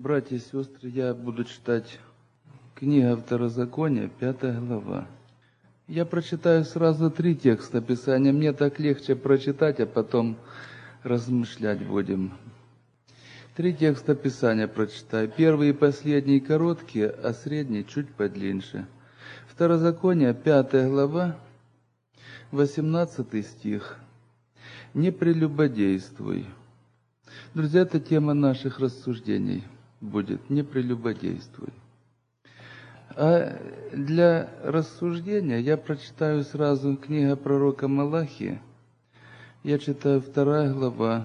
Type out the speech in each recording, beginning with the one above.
Братья и сестры, я буду читать книга Второзакония, 5 глава. Я прочитаю сразу 3 текста Писания. Мне так легче прочитать, а потом размышлять будем. 3 текста Писания прочитаю. Первый и последний короткие, а средний чуть подлиннее. Второзаконие, 5 глава, 18 стих. «Не прелюбодействуй». Друзья, это тема наших рассуждений будет. «Не прелюбодействуй». А для рассуждения я прочитаю сразу книга пророка Малахии. Я читаю 2 глава.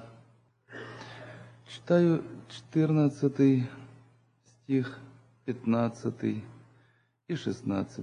Читаю 14 стих, 15 и 16.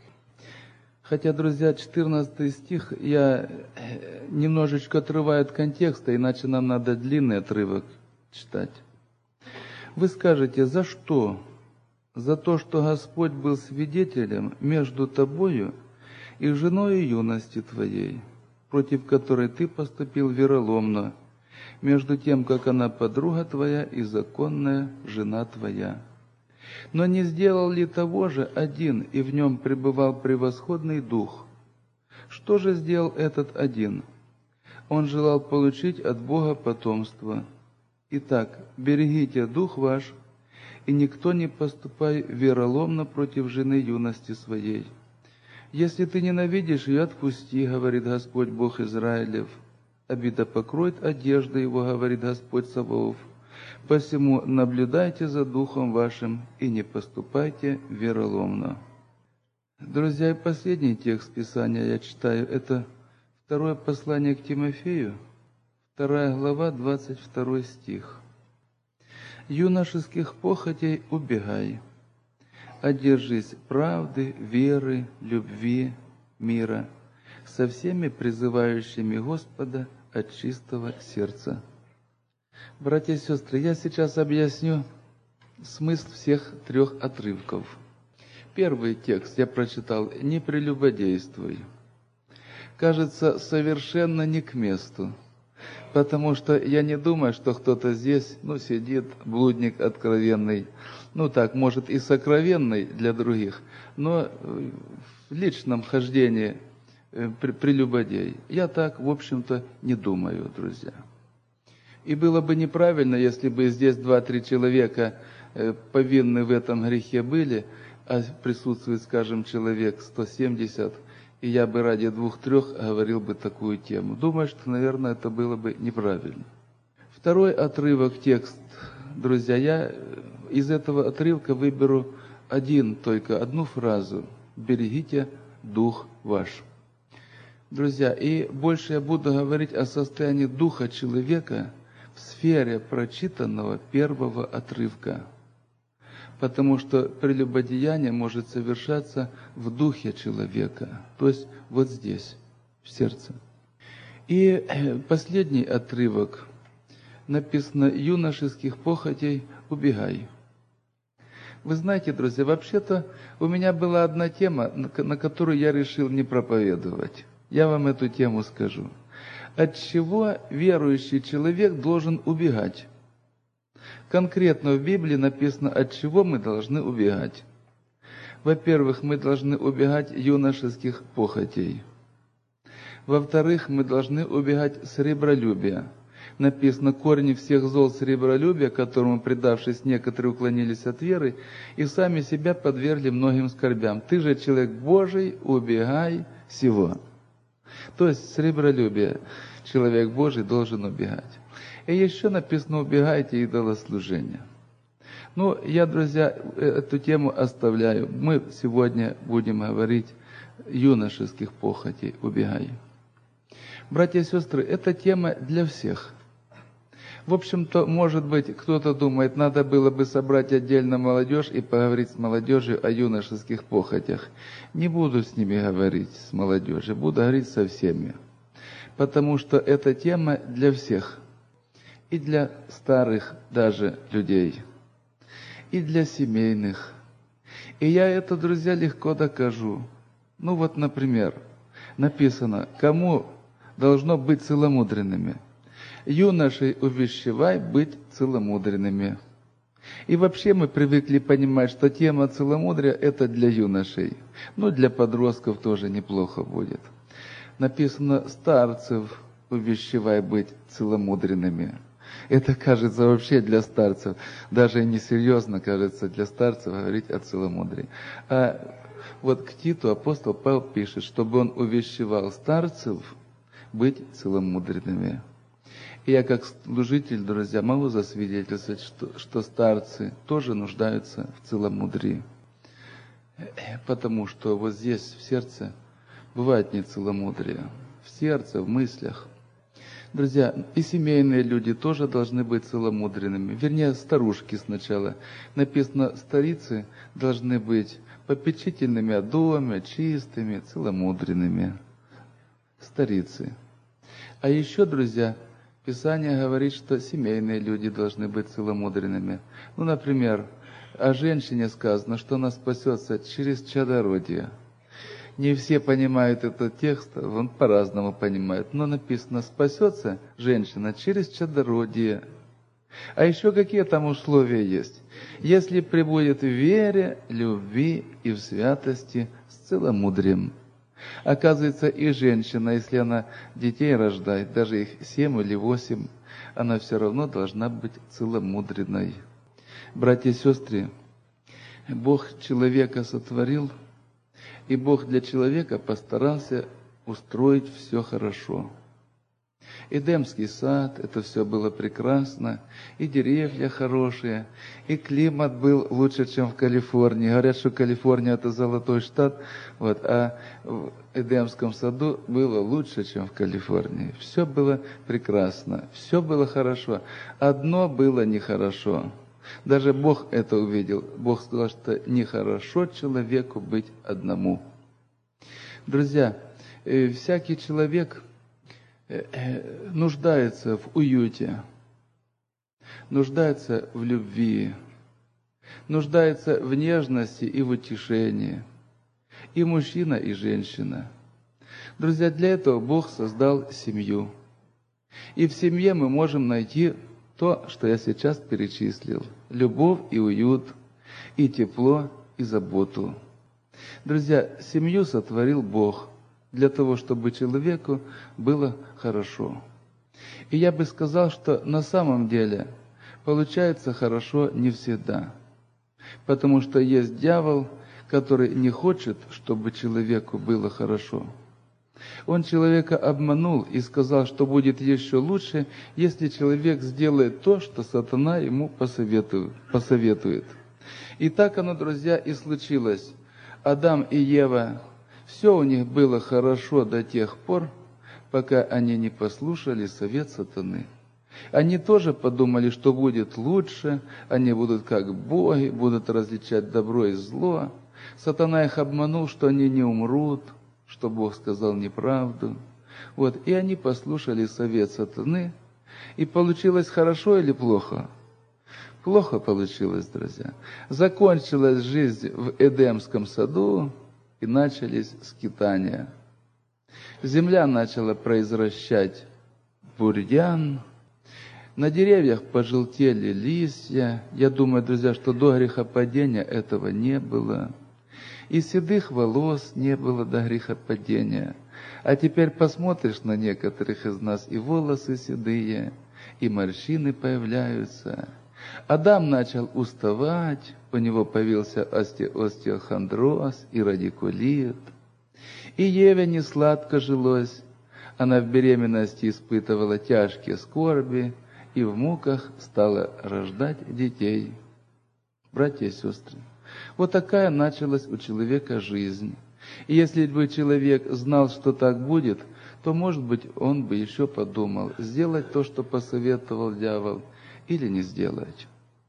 Хотя, друзья, 14 стих я немножечко отрываю от контекста, иначе нам надо длинный отрывок читать. Вы скажете, за что? За то, что Господь был свидетелем между тобою и женою юности твоей, против которой ты поступил вероломно, между тем, как она подруга твоя и законная жена твоя. Но не сделал ли того же один, и в нем пребывал превосходный дух? Что же сделал этот один? Он желал получить от Бога потомство. Итак, берегите дух ваш, и никто не поступай вероломно против жены юности своей. Если ты ненавидишь ее, отпусти, говорит Господь Бог Израилев. Обида покроет одежду его, говорит Господь Саваоф. Посему наблюдайте за духом вашим и не поступайте вероломно. Друзья, и последний текст Писания я читаю. Это второе послание к Тимофею, 2 глава, 22 стих. «Юношеских похотей убегай, одержись правды, веры, любви, мира, со всеми призывающими Господа от чистого сердца». Братья и сестры, я сейчас объясню смысл всех 3 отрывков. Первый текст я прочитал «Не прелюбодействуй». Кажется, совершенно не к месту, потому что я не думаю, что кто-то здесь, сидит, блудник откровенный, может и сокровенный для других, но в личном хождении прелюбодей. Я так, в общем-то, не думаю, друзья. И было бы неправильно, если бы здесь 2-3 человека повинны в этом грехе были, а присутствует, скажем, человек 170, и я бы ради 2-3 говорил бы такую тему. Думаю, что, наверное, это было бы неправильно. Второй отрывок, текст, друзья, я из этого отрывка выберу одну фразу. «Берегите дух ваш». Друзья, и больше я буду говорить о состоянии духа человека в сфере прочитанного первого отрывка. Потому что прелюбодеяние может совершаться в духе человека, то есть вот здесь, в сердце. И последний отрывок написано «Юношеских похотей убегай». Вы знаете, друзья, вообще-то у меня была одна тема, на которую я решил не проповедовать. Я вам эту тему скажу. От чего верующий человек должен убегать? Конкретно в Библии написано, от чего мы должны убегать. Во-первых, мы должны убегать юношеских похотей. Во-вторых, мы должны убегать сребролюбия. Написано, корень всех зол сребролюбия, которому, предавшись, некоторые уклонились от веры и сами себя подвергли многим скорбям. Ты же человек Божий, убегай сего. То есть сребролюбие человек Божий должен убегать. И еще написано, убегайте идолослужения. Я, друзья, эту тему оставляю. Мы сегодня будем говорить юношеских похотей, убегай. Братья и сестры, эта тема для всех. В общем-то, может быть, кто-то думает, надо было бы собрать отдельно молодежь и поговорить с молодежью о юношеских похотях. Не буду с ними говорить, с молодежью, буду говорить со всеми. Потому что эта тема для всех. И для старых даже людей. И для семейных. И я это, друзья, легко докажу. Например, написано, кому должно быть целомудренными. Юношей увещевай быть целомудренными. И вообще мы привыкли понимать, что тема целомудрия – это для юношей. Ну, для подростков тоже неплохо будет. Написано: старцев увещевай быть целомудренными. Это кажется вообще для старцев, даже несерьезно кажется для старцев говорить о целомудрии. А вот к Титу апостол Павел пишет, чтобы он увещевал старцев быть целомудренными. И я как служитель, друзья, могу засвидетельствовать, что старцы тоже нуждаются в целомудрии. Потому что вот здесь, в сердце, бывает нецеломудрие. В сердце, в мыслях. Друзья, и семейные люди тоже должны быть целомудренными. Вернее, старушки сначала. Написано, старицы должны быть попечительными о доме, чистыми, целомудренными. Старицы. А еще, друзья, Писание говорит, что семейные люди должны быть целомудренными. Ну, например, о женщине сказано, что она спасется через чадородие. Не все понимают этот текст, он по-разному понимает. Но написано, спасется женщина через чадородие. А еще какие там условия есть? Если пребудет в вере, любви и в святости с целомудрием. Оказывается, и женщина, если она детей рождает, даже их 7 или 8, она все равно должна быть целомудренной. Братья и сестры, Бог человека сотворил, и Бог для человека постарался устроить все хорошо. Эдемский сад, это все было прекрасно, и деревья хорошие, и климат был лучше, чем в Калифорнии. Говорят, что Калифорния – это золотой штат, а в Эдемском саду было лучше, чем в Калифорнии. Все было прекрасно, все было хорошо. Одно было нехорошо. Даже Бог это увидел. Бог сказал, что нехорошо человеку быть одному. Друзья, всякий человек нуждается в уюте, нуждается в любви, нуждается в нежности и в утешении. И мужчина, и женщина. Друзья, для этого Бог создал семью. И в семье мы можем найти то, что я сейчас перечислил. Любовь и уют, и тепло, и заботу. Друзья, семью сотворил Бог для того, чтобы человеку было хорошо. И я бы сказал, что на самом деле получается хорошо не всегда. Потому что есть дьявол, который не хочет, чтобы человеку было хорошо. Он человека обманул и сказал, что будет еще лучше, если человек сделает то, что сатана ему посоветует. И так оно, друзья, и случилось. Адам и Ева, все у них было хорошо до тех пор, пока они не послушали совет сатаны. Они тоже подумали, что будет лучше, они будут как боги, будут различать добро и зло. Сатана их обманул, что они не умрут, что Бог сказал неправду. И они послушали совет сатаны. И получилось хорошо или плохо? Плохо получилось, друзья. Закончилась жизнь в Эдемском саду, и начались скитания. Земля начала произращать бурьян, на деревьях пожелтели листья. Я думаю, друзья, что до грехопадения этого не было. И седых волос не было до грехопадения. А теперь посмотришь на некоторых из нас, и волосы седые, и морщины появляются. Адам начал уставать, у него появился остеохондроз и радикулит. И Еве не сладко жилось, она в беременности испытывала тяжкие скорби и в муках стала рождать детей. Братья и сестры, вот такая началась у человека жизнь. И если бы человек знал, что так будет, то, может быть, он бы еще подумал, сделать то, что посоветовал дьявол, или не сделать.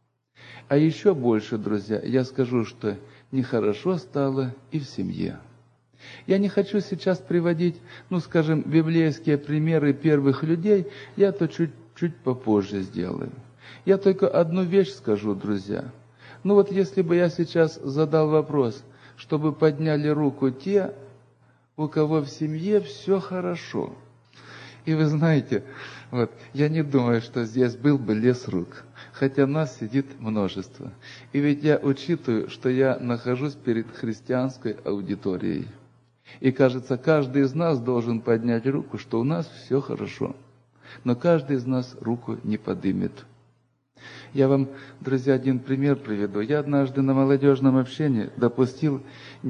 А еще больше, друзья, я скажу, что нехорошо стало и в семье. Я не хочу сейчас приводить, скажем, библейские примеры первых людей, я то чуть попозже сделаю. Я только одну вещь скажу, друзья. Если бы я сейчас задал вопрос, чтобы подняли руку те, у кого в семье все хорошо. И вы знаете, я не думаю, что здесь был бы лес рук. хотя нас сидит множество. И ведь я учитываю, что я нахожусь перед христианской аудиторией. И кажется, каждый из нас должен поднять руку, что у нас все хорошо. Но каждый из нас руку не подымет. Я вам, друзья, один пример приведу. Я однажды на молодежном общении допустил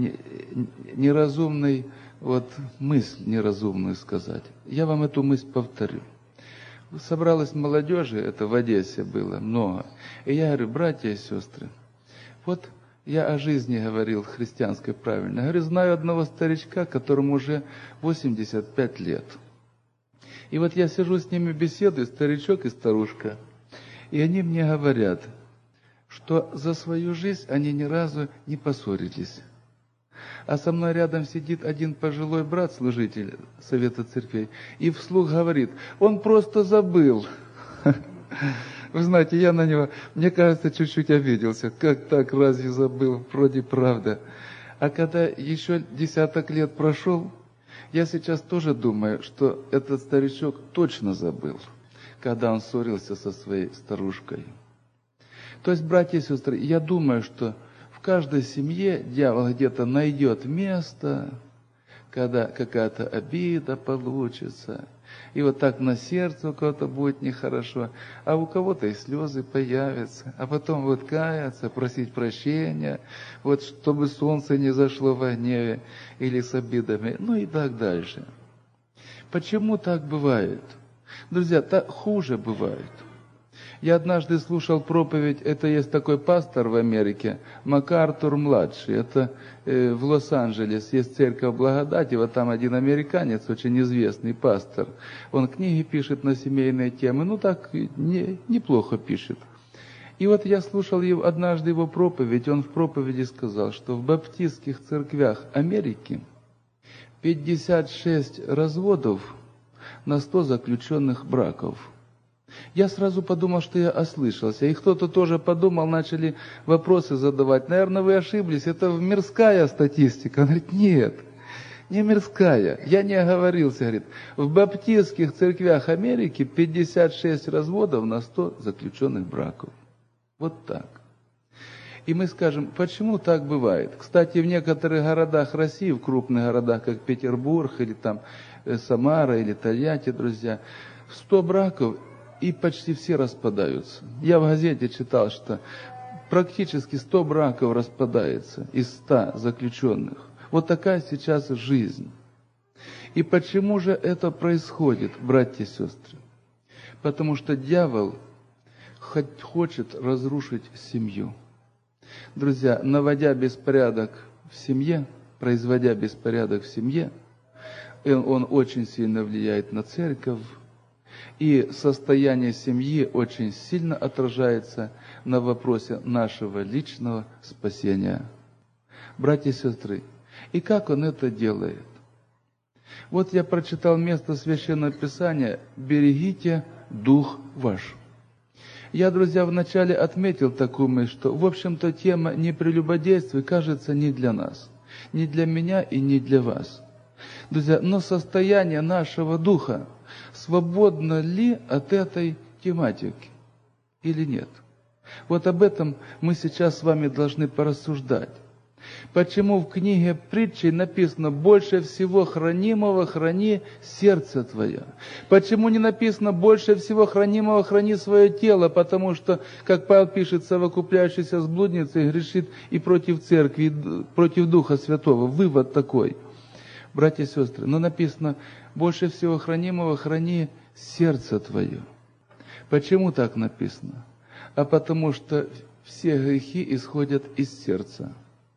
неразумный, мысль неразумную сказать. Я вам эту мысль повторю. Собралась молодежи, это в Одессе было много. И я говорю, братья и сестры, вот я о жизни говорил христианской правильно. Я говорю, знаю одного старичка, которому уже 85 лет. И вот я сижу с ними беседую, старичок и старушка. И они мне говорят, что за свою жизнь они ни разу не поссорились. А со мной рядом сидит один пожилой брат, служитель Совета Церквей, и вслух говорит, он просто забыл. Вы знаете, я на него, мне кажется, чуть-чуть обиделся. Как так, разве забыл? Вроде правда. А когда еще десяток лет прошел, я сейчас тоже думаю, что этот старичок точно забыл, когда он ссорился со своей старушкой. То есть, братья и сестры, я думаю, что в каждой семье дьявол где-то найдет место, когда какая-то обида получится, и вот так на сердце у кого-то будет нехорошо, а у кого-то и слезы появятся, а потом вот каяться, просить прощения, вот чтобы солнце не зашло во гневе или с обидами, ну и так дальше. Почему так бывает? Друзья, так хуже бывает. Я однажды слушал проповедь, это есть такой пастор в Америке, МакАртур-младший, это в Лос-Анджелес есть церковь Благодати, вот там один американец, очень известный пастор, он книги пишет на семейные темы, ну так неплохо пишет. И вот я слушал однажды его проповедь, он в проповеди сказал, что в баптистских церквях Америки 56 разводов на 100 заключенных браков. Я сразу подумал, что я ослышался. И кто-то тоже подумал, начали вопросы задавать. Наверное, вы ошиблись, это мирская статистика. Он говорит, нет, не мирская. Я не оговорился, говорит. В баптистских церквях Америки 56 разводов на 100 заключенных браков. Вот так. И мы скажем, почему так бывает? Кстати, в некоторых городах России, в крупных городах, как Петербург, или там Самара, или Тольятти, друзья, 100 браков, и почти все распадаются. Я в газете читал, что практически 100 браков распадается из 100 заключенных. Вот такая сейчас жизнь. И почему же это происходит, братья и сестры? Потому что дьявол хочет разрушить семью. Друзья, наводя беспорядок в семье, производя беспорядок в семье, он очень сильно влияет на церковь, и состояние семьи очень сильно отражается на вопросе нашего личного спасения. Братья и сестры, и как он это делает? Вот я прочитал место Священного Писания «Берегите дух ваш». Я, друзья, вначале отметил такую мысль, что, в общем-то, тема непрелюбодействия, кажется, не для нас, не для меня и не для вас. Друзья, но состояние нашего духа свободно ли от этой тематики или нет? Вот об этом мы сейчас с вами должны порассуждать. Почему в книге притчей написано «больше всего хранимого храни сердце твое»? Почему не написано «больше всего хранимого храни свое тело»? Потому что, как Павел пишет, совокупляющийся с блудницей грешит и против церкви, и против Духа Святого. Вывод такой. Братья и сестры, но написано «больше всего хранимого храни сердце твое». Почему так написано? А потому что все грехи исходят из сердца.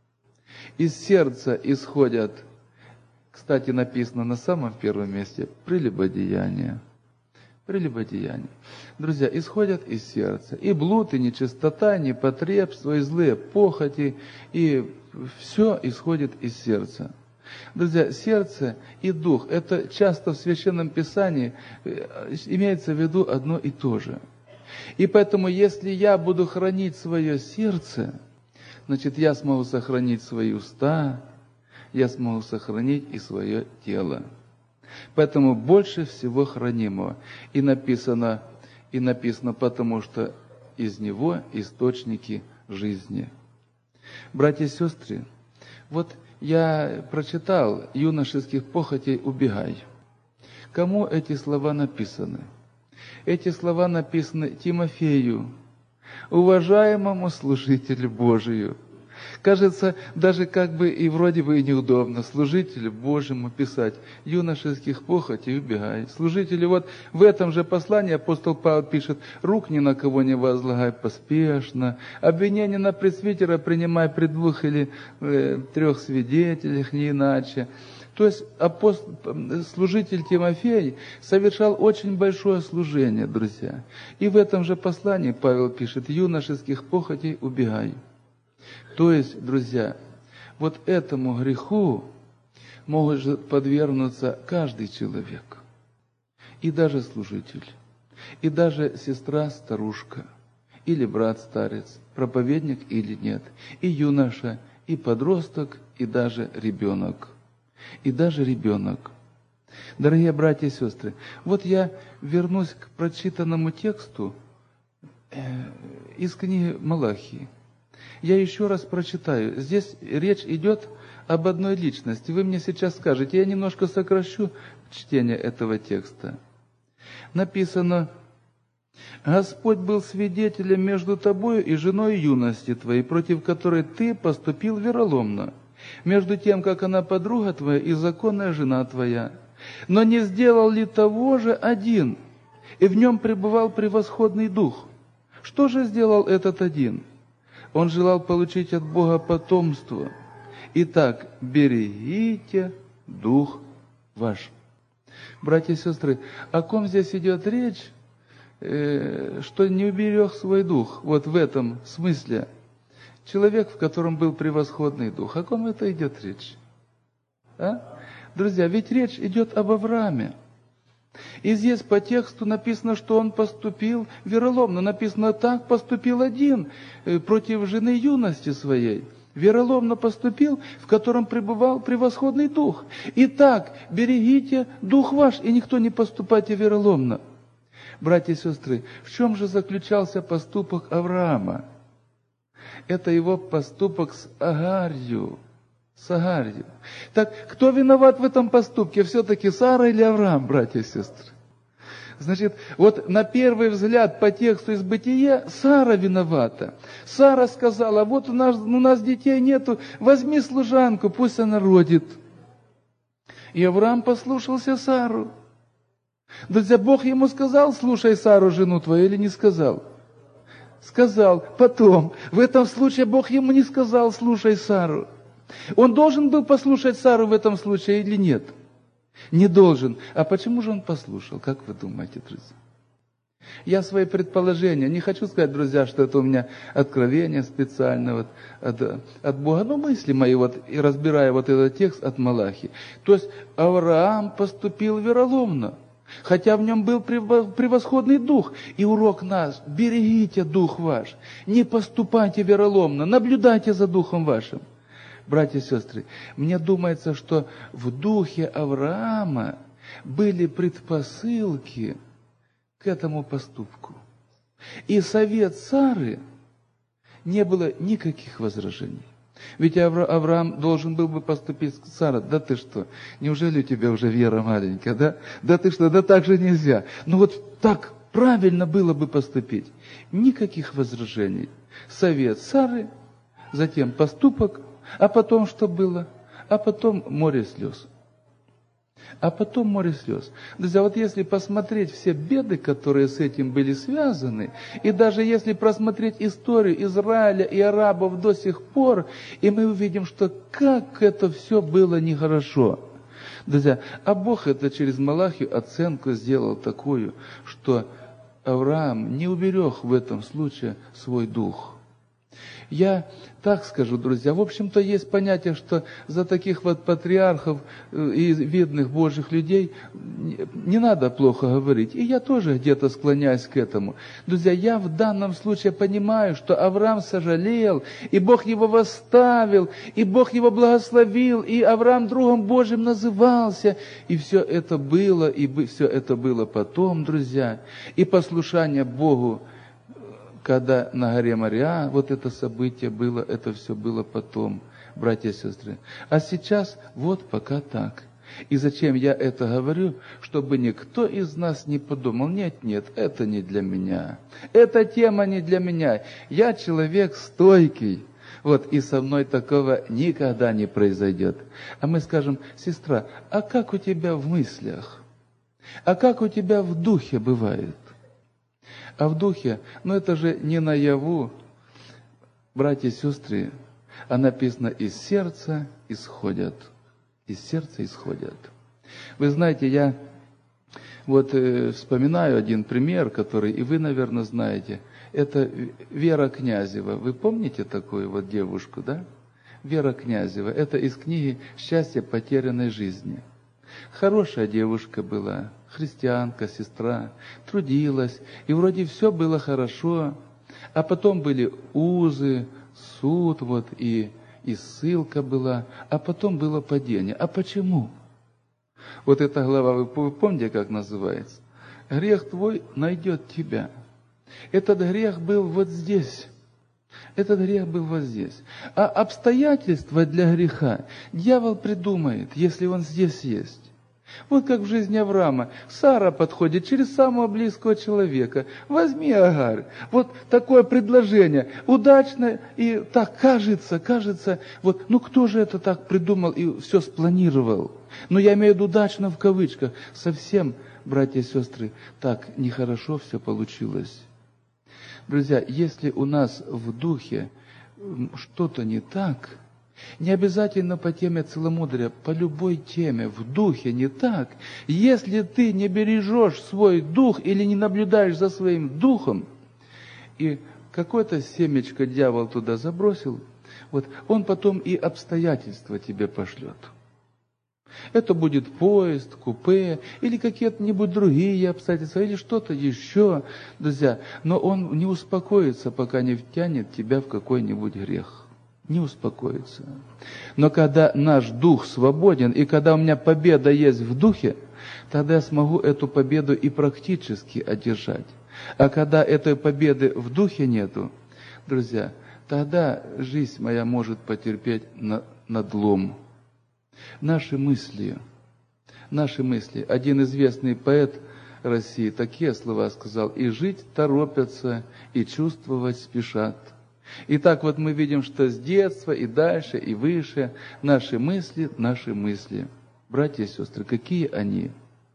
Из сердца исходят, кстати, написано на самом первом месте, прелюбодеяние. Прелюбодеяние. Друзья, исходят из сердца. И блуд, и нечистота, и непотребство, и злые похоти, и все исходит из сердца. Друзья, сердце и дух, это часто в Священном Писании имеется в виду одно и то же. И поэтому, если я буду хранить свое сердце, значит, я смогу сохранить свои уста, я смогу сохранить и свое тело. Поэтому больше всего хранимого. И написано, потому что из него источники жизни. Братья и сестры, вот я прочитал «Юношеских похотей убегай». Кому эти слова написаны? Эти слова написаны Тимофею, уважаемому служителю Божию. Кажется, даже как бы и вроде бы и неудобно служителю Божьему писать «юношеских похотей убегай». Служителю вот в этом же послании апостол Павел пишет «рук ни на кого не возлагай поспешно, обвинение на пресвитера принимай при 2 или 3 свидетелях, не иначе». То есть служитель Тимофей совершал очень большое служение, друзья. И в этом же послании Павел пишет «юношеских похотей убегай». То есть, друзья, вот этому греху может подвергнуться каждый человек. И даже служитель, и даже сестра-старушка, или брат-старец, проповедник или нет, и юноша, и подросток, и даже ребенок. И даже ребенок. Дорогие братья и сестры, вот я вернусь к прочитанному тексту из книги Малахии. Я еще раз прочитаю. Здесь речь идет об одной личности. Вы мне сейчас скажете, я немножко сокращу чтение этого текста. Написано: «Господь был свидетелем между тобою и женой юности твоей, против которой ты поступил вероломно, между тем, как она подруга твоя и законная жена твоя. Но не сделал ли того же один, и в нем пребывал превосходный дух? Что же сделал этот один? Он желал получить от Бога потомство. Итак, берегите дух ваш». Братья и сестры, о ком здесь идет речь, что не уберег свой дух? Вот в этом смысле. Человек, в котором был превосходный дух. О ком это идет речь? Друзья, ведь речь идет об Аврааме. И здесь по тексту написано, что он поступил вероломно. Написано, так поступил один против жены юности своей. Вероломно поступил, в котором пребывал превосходный дух. Итак, берегите дух ваш, и никто не поступайте вероломно. Братья и сестры, в чем же заключался поступок Авраама? Это его поступок с Агарью. Так, кто виноват в этом поступке? Все-таки Сара или Авраам, братья и сестры? Значит, вот на первый взгляд по тексту из Бытия Сара виновата. Сара сказала, вот у нас детей нету, возьми служанку, пусть она родит. И Авраам послушался Сару. Друзья, Бог ему сказал, слушай Сару, жену твою, или не сказал? Сказал. Потом, в этом случае Бог ему не сказал, слушай Сару. Он должен был послушать Сару в этом случае или нет? Не должен. А почему же он послушал? Как вы думаете, друзья? Я свои предположения, не хочу сказать, друзья, что это у меня откровение специально от Бога, но мысли мои, и разбирая вот этот текст от Малахии. То есть Авраам поступил вероломно, хотя в нем был превосходный дух. И урок наш: берегите дух ваш, не поступайте вероломно, наблюдайте за духом вашим. Братья и сестры, мне думается, что в духе Авраама были предпосылки к этому поступку. И совет Сары не было никаких возражений. Ведь Авраам должен был бы поступить с Сарой. Да ты что, неужели у тебя уже вера маленькая, да? Да ты что, да так же нельзя. Ну вот так правильно было бы поступить. Никаких возражений. Совет Сары, затем поступок, а потом что было? А потом море слез. Друзья, вот если посмотреть все беды, которые с этим были связаны, и даже если просмотреть историю Израиля и арабов до сих пор, и мы увидим, что как это все было нехорошо. Друзья, а Бог это через Малахию оценку сделал такую, что Авраам не уберег в этом случае свой дух. Я так скажу, друзья, в общем-то есть понятие, что за таких вот патриархов и видных Божьих людей не надо плохо говорить. И я тоже где-то склоняюсь к этому. Друзья, я в данном случае понимаю, что Авраам сожалел, и Бог его восставил, и Бог его благословил, и Авраам другом Божьим назывался. И все это было, и все это было потом, друзья. И послушание Богу когда на горе Мориа вот это событие было, это все было потом, братья и сестры. А сейчас вот пока так. И зачем я это говорю? Чтобы никто из нас не подумал, нет, это не для меня. Эта тема не для меня. Я человек стойкий. Вот, и со мной такого никогда не произойдет. А мы скажем: сестра, а как у тебя в мыслях? А как у тебя в духе бывает? А в духе, это же не наяву, братья и сестры, а написано: из сердца исходят. Из сердца исходят. Вы знаете, я вспоминаю один пример, который и вы, наверное, знаете. Это Вера Князева. Вы помните такую девушку, да? Вера Князева. Это из книги «Счастье потерянной жизни». Хорошая девушка была, христианка, сестра, трудилась, и вроде все было хорошо. А потом были узы, суд, и ссылка была, а потом было падение. А почему? Вот эта глава, вы помните, как называется? Грех твой найдет тебя. Этот грех был вот здесь. Этот грех был вот здесь. А обстоятельства для греха дьявол придумает, если он здесь есть. Вот как в жизни Авраама. Сара подходит через самого близкого человека. Возьми Агарь. Вот такое предложение. Удачно и так кажется. Кто же это так придумал и все спланировал? Я имею в виду удачно в кавычках. Совсем, братья и сестры, так нехорошо все получилось. Друзья, если у нас в духе что-то не так, не обязательно по теме целомудрия, по любой теме, в духе не так. Если ты не бережешь свой дух или не наблюдаешь за своим духом, и какое-то семечко дьявол туда забросил, он потом и обстоятельства тебе пошлет. Это будет поезд, купе, или какие-нибудь другие обстоятельства, или что-то еще, друзья. Но он не успокоится, пока не втянет тебя в какой-нибудь грех. Не успокоится. Но когда наш дух свободен, и когда у меня победа есть в духе, тогда я смогу эту победу и практически одержать. А когда этой победы в духе нету, друзья, тогда жизнь моя может потерпеть надлом. Наши мысли. Один известный поэт России такие слова сказал: «И жить торопятся, и чувствовать спешат». Итак, мы видим, что с детства и дальше, и выше наши мысли. Братья и сестры, какие они?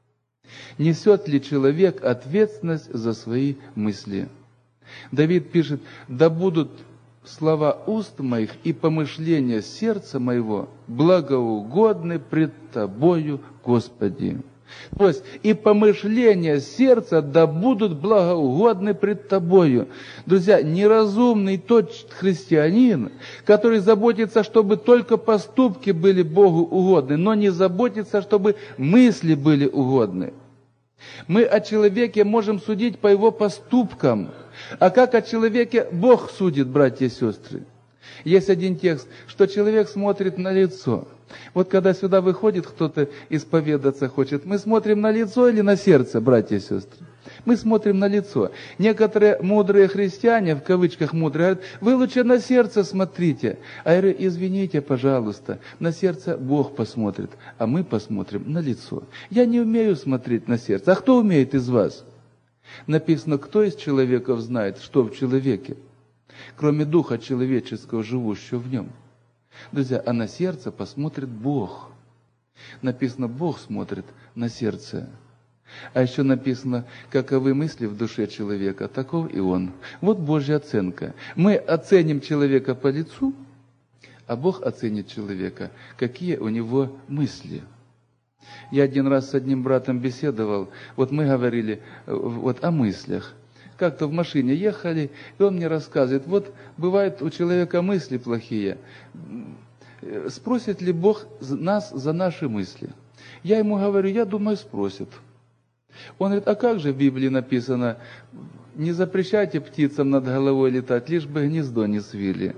Несет ли человек ответственность за свои мысли? Давид пишет: «Да будут слова уст моих и помышления сердца моего благоугодны пред Тобою, Господи». То есть, и помышления сердца да будут благоугодны пред Тобою. Друзья, неразумный тот христианин, который заботится, чтобы только поступки были Богу угодны, но не заботится, чтобы мысли были угодны. Мы о человеке можем судить по его поступкам, а как о человеке Бог судит, братья и сестры? Есть один текст, что человек смотрит на лицо. Когда сюда выходит кто-то исповедаться хочет, мы смотрим на лицо или на сердце, братья и сестры? Мы смотрим на лицо. Некоторые мудрые христиане, в кавычках мудрые, говорят: вы лучше на сердце смотрите. А я говорю: извините, пожалуйста, на сердце Бог посмотрит, а мы посмотрим на лицо. Я не умею смотреть на сердце. А кто умеет из вас? Написано: кто из человеков знает, что в человеке, кроме духа человеческого, живущего в нем? Друзья, а на сердце посмотрит Бог. Написано: Бог смотрит на сердце. А еще написано: каковы мысли в душе человека, таков и он. Вот Божья оценка. Мы оценим человека по лицу, а Бог оценит человека, какие у него мысли. Я один раз с одним братом беседовал, мы говорили о мыслях. Как-то в машине ехали, и он мне рассказывает: бывает у человека мысли плохие. Спросит ли Бог нас за наши мысли? Я ему говорю: я думаю, спросит. Он говорит: а как же в Библии написано: не запрещайте птицам над головой летать, лишь бы гнездо не свили.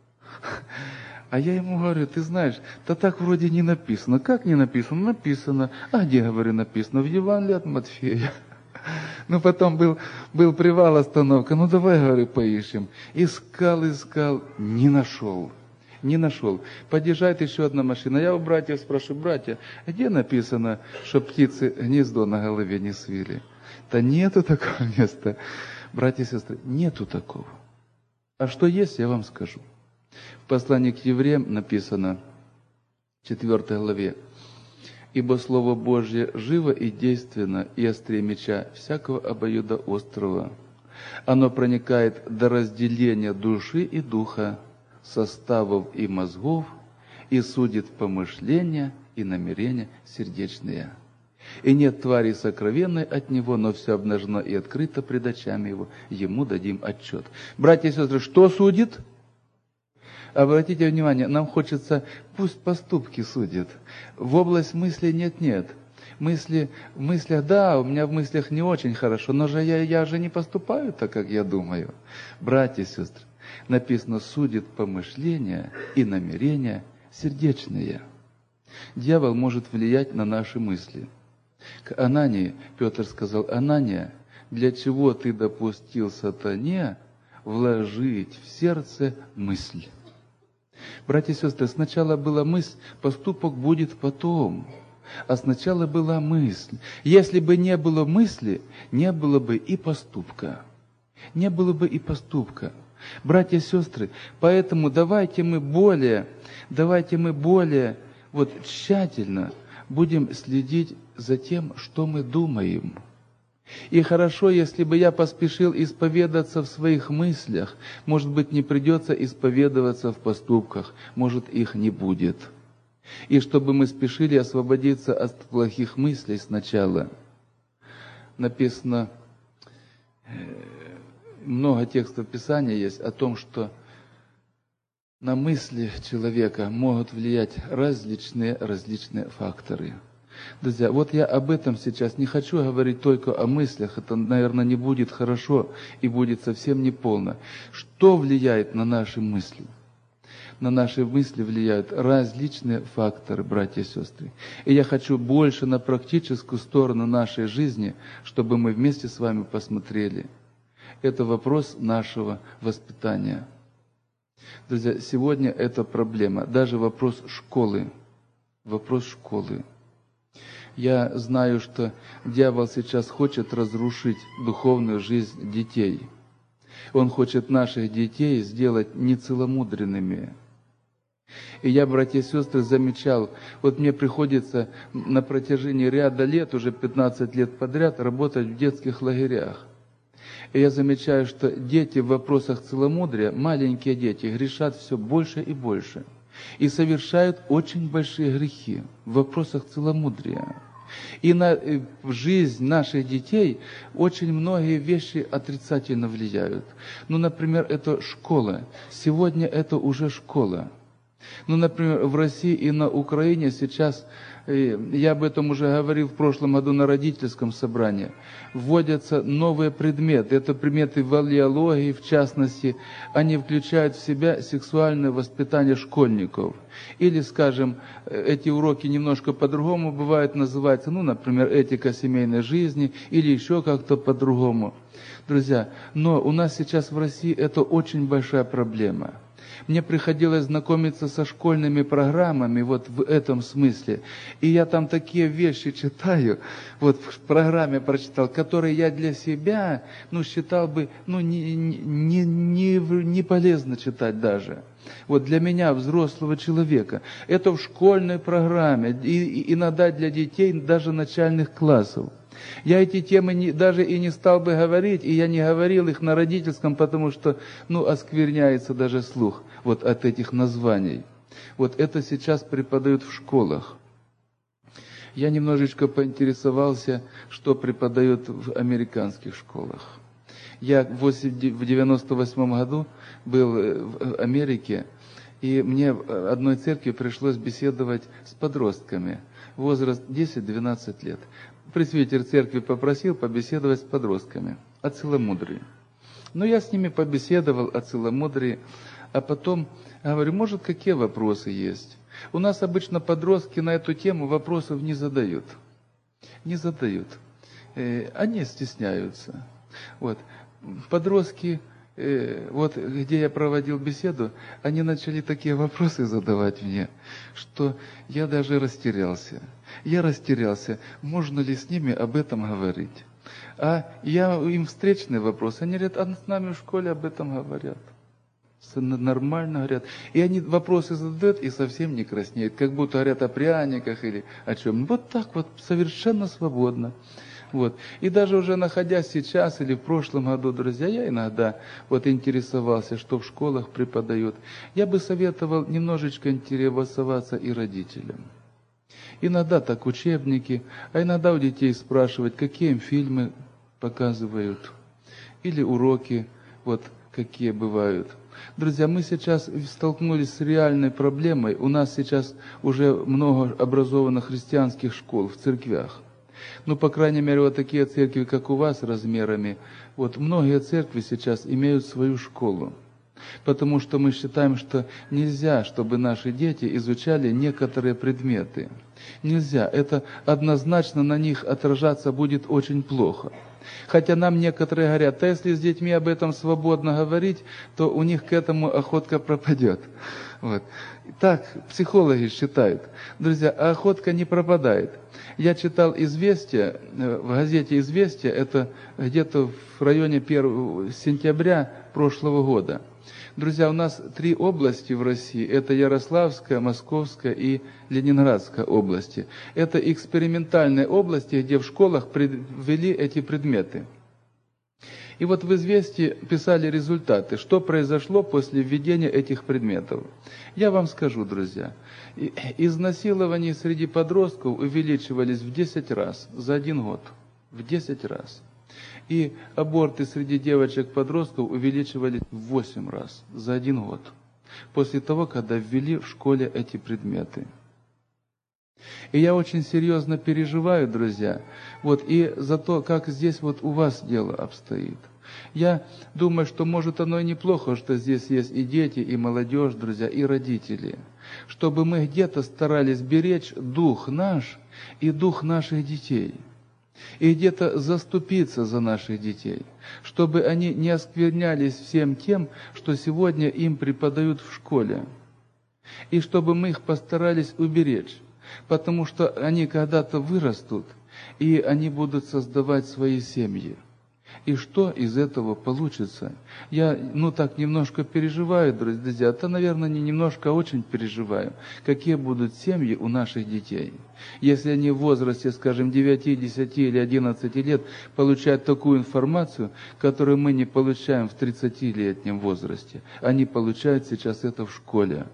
А я ему говорю: ты знаешь, да так вроде не написано. Как не написано? Написано. А где, говорю, написано? В Евангелии от Матфея. Ну, потом был привал, остановка. Ну, давай, говорю, поищем. Искал, не нашел. Не нашел. Подъезжает еще одна машина. Я у братьев спрашиваю: братья, где написано, что птицы гнездо на голове не свили? Да нету такого места. Братья и сестры, нету такого. А что есть, я вам скажу. В послании к евреям написано, в 4 главе: «Ибо Слово Божье живо и действенно, и острее меча всякого обоюдоострого. Оно проникает до разделения души и духа, составов и мозгов, и судит помышления и намерения сердечные. И нет твари сокровенной от Него, но все обнажено и открыто пред очами Его, Ему дадим отчет». Братья и сестры, что судит? Обратите внимание, нам хочется, пусть поступки судят. В область мыслей нет. В мыслях, да, у меня в мыслях не очень хорошо, но я же не поступаю так, как я думаю. Братья и сестры, написано: судит помышления и намерения сердечные. Дьявол может влиять на наши мысли. К Анании Петр сказал: Анания, для чего ты допустил сатане вложить в сердце мысль? Братья и сестры, сначала была мысль, поступок будет потом. А сначала была мысль. Если бы не было мысли, не было бы и поступка. Не было бы и поступка. Братья и сестры, поэтому давайте мы более тщательно будем следить за тем, что мы думаем. И хорошо, если бы я поспешил исповедаться в своих мыслях, может быть, не придется исповедоваться в поступках, может, их не будет. И чтобы мы спешили освободиться от плохих мыслей сначала. Написано, много текстов Писания есть о том, что на мысли человека могут влиять различные факторы. Друзья, вот я об этом сейчас не хочу говорить только о мыслях, это, наверное, не будет хорошо и будет совсем неполно. Что влияет на наши мысли? На наши мысли влияют различные факторы, братья и сестры. И я хочу больше на практическую сторону нашей жизни, чтобы мы вместе с вами посмотрели. Это вопрос нашего воспитания. Друзья, сегодня это проблема, даже вопрос школы. Вопрос школы. Я знаю, что дьявол сейчас хочет разрушить духовную жизнь детей. Он хочет наших детей сделать нецеломудренными. И я, братья и сестры, замечал, вот мне приходится на протяжении ряда лет, уже 15 лет подряд, работать в детских лагерях. И я замечаю, что дети в вопросах целомудрия, маленькие дети, грешат все больше и больше. И совершают очень большие грехи в вопросах целомудрия. И на жизнь наших детей очень многие вещи отрицательно влияют. Ну, например, это школа. Сегодня это уже школа. Ну, например, в России и на Украине сейчас, я об этом уже говорил в прошлом году на родительском собрании, вводятся новые предметы. Это предметы валеологии, в частности, они включают в себя сексуальное воспитание школьников. Или, скажем, эти уроки немножко по-другому бывают, называются, ну, например, этика семейной жизни, или еще как-то по-другому. Друзья, но у нас сейчас в России это очень большая проблема. Мне приходилось знакомиться со школьными программами вот в этом смысле. И я там такие вещи читаю, вот в программе прочитал, которые я для себя, считал бы, не полезно читать даже. Вот для меня, взрослого человека. Это в школьной программе, и иногда для детей даже начальных классов. Я эти темы даже и не стал бы говорить, и я не говорил их на родительском, потому что, оскверняется даже слух вот от этих названий. Вот это сейчас преподают в школах. Я немножечко поинтересовался, что преподают в американских школах. Я в 98 году был в Америке, и мне в одной церкви пришлось беседовать с подростками. Возраст 10-12 лет. Пресвитер церкви попросил побеседовать с подростками о целомудрии. Я с ними побеседовал о целомудрии, а потом говорю, может, какие вопросы есть? У нас обычно подростки на эту тему вопросов не задают. Не задают. они стесняются. Вот. Подростки, вот где я проводил беседу, они начали такие вопросы задавать мне, что я даже растерялся. Я растерялся, можно ли с ними об этом говорить. А я им встречный вопрос, они говорят, а с нами в школе об этом говорят. Нормально говорят. И они вопросы задают и совсем не краснеют, как будто говорят о пряниках или о чем. Вот так вот, совершенно свободно. Вот. И даже уже находясь сейчас или в прошлом году, друзья, я иногда вот интересовался, что в школах преподают. Я бы советовал немножечко интересоваться и родителям. Иногда так учебники, а иногда у детей спрашивать, какие им фильмы показывают, или уроки, вот какие бывают. Друзья, мы сейчас столкнулись с реальной проблемой. У нас сейчас уже много образованных христианских школ в церквях. Ну, по крайней мере, вот такие церкви, как у вас, размерами. Вот многие церкви сейчас имеют свою школу. Потому что мы считаем, что нельзя, чтобы наши дети изучали некоторые предметы. Нельзя. Это однозначно на них отражаться будет очень плохо. Хотя нам некоторые говорят, а если с детьми об этом свободно говорить, то у них к этому охотка пропадет. Вот. Так психологи считают. Друзья, а охотка не пропадает. Я читал «Известия», в газете «Известия», это где-то в районе 1 сентября прошлого года. Друзья, у нас 3 области в России, это Ярославская, Московская и Ленинградская области. Это экспериментальные области, где в школах ввели эти предметы. И вот в «Известии» писали результаты, что произошло после введения этих предметов. Я вам скажу, друзья, изнасилования среди подростков увеличивались в 10 раз за 1 год. В 10 раз. И аборты среди девочек-подростков увеличивались в 8 раз за 1 год. После того, когда ввели в школе эти предметы. И я очень серьезно переживаю, друзья, вот и за то, как здесь вот у вас дело обстоит. Я думаю, что может оно и неплохо, что здесь есть и дети, и молодежь, друзья, и родители. Чтобы мы где-то старались беречь дух наш и дух наших детей. И где-то заступиться за наших детей, чтобы они не осквернялись всем тем, что сегодня им преподают в школе. И чтобы мы их постарались уберечь, потому что они когда-то вырастут, и они будут создавать свои семьи. И что из этого получится? Я, так немножко переживаю, друзья, это, наверное, не немножко, а очень переживаю, какие будут семьи у наших детей. Если они в возрасте, скажем, 9, 10 или 11 лет получают такую информацию, которую мы не получаем в 30-летнем возрасте. Они получают сейчас это в школе.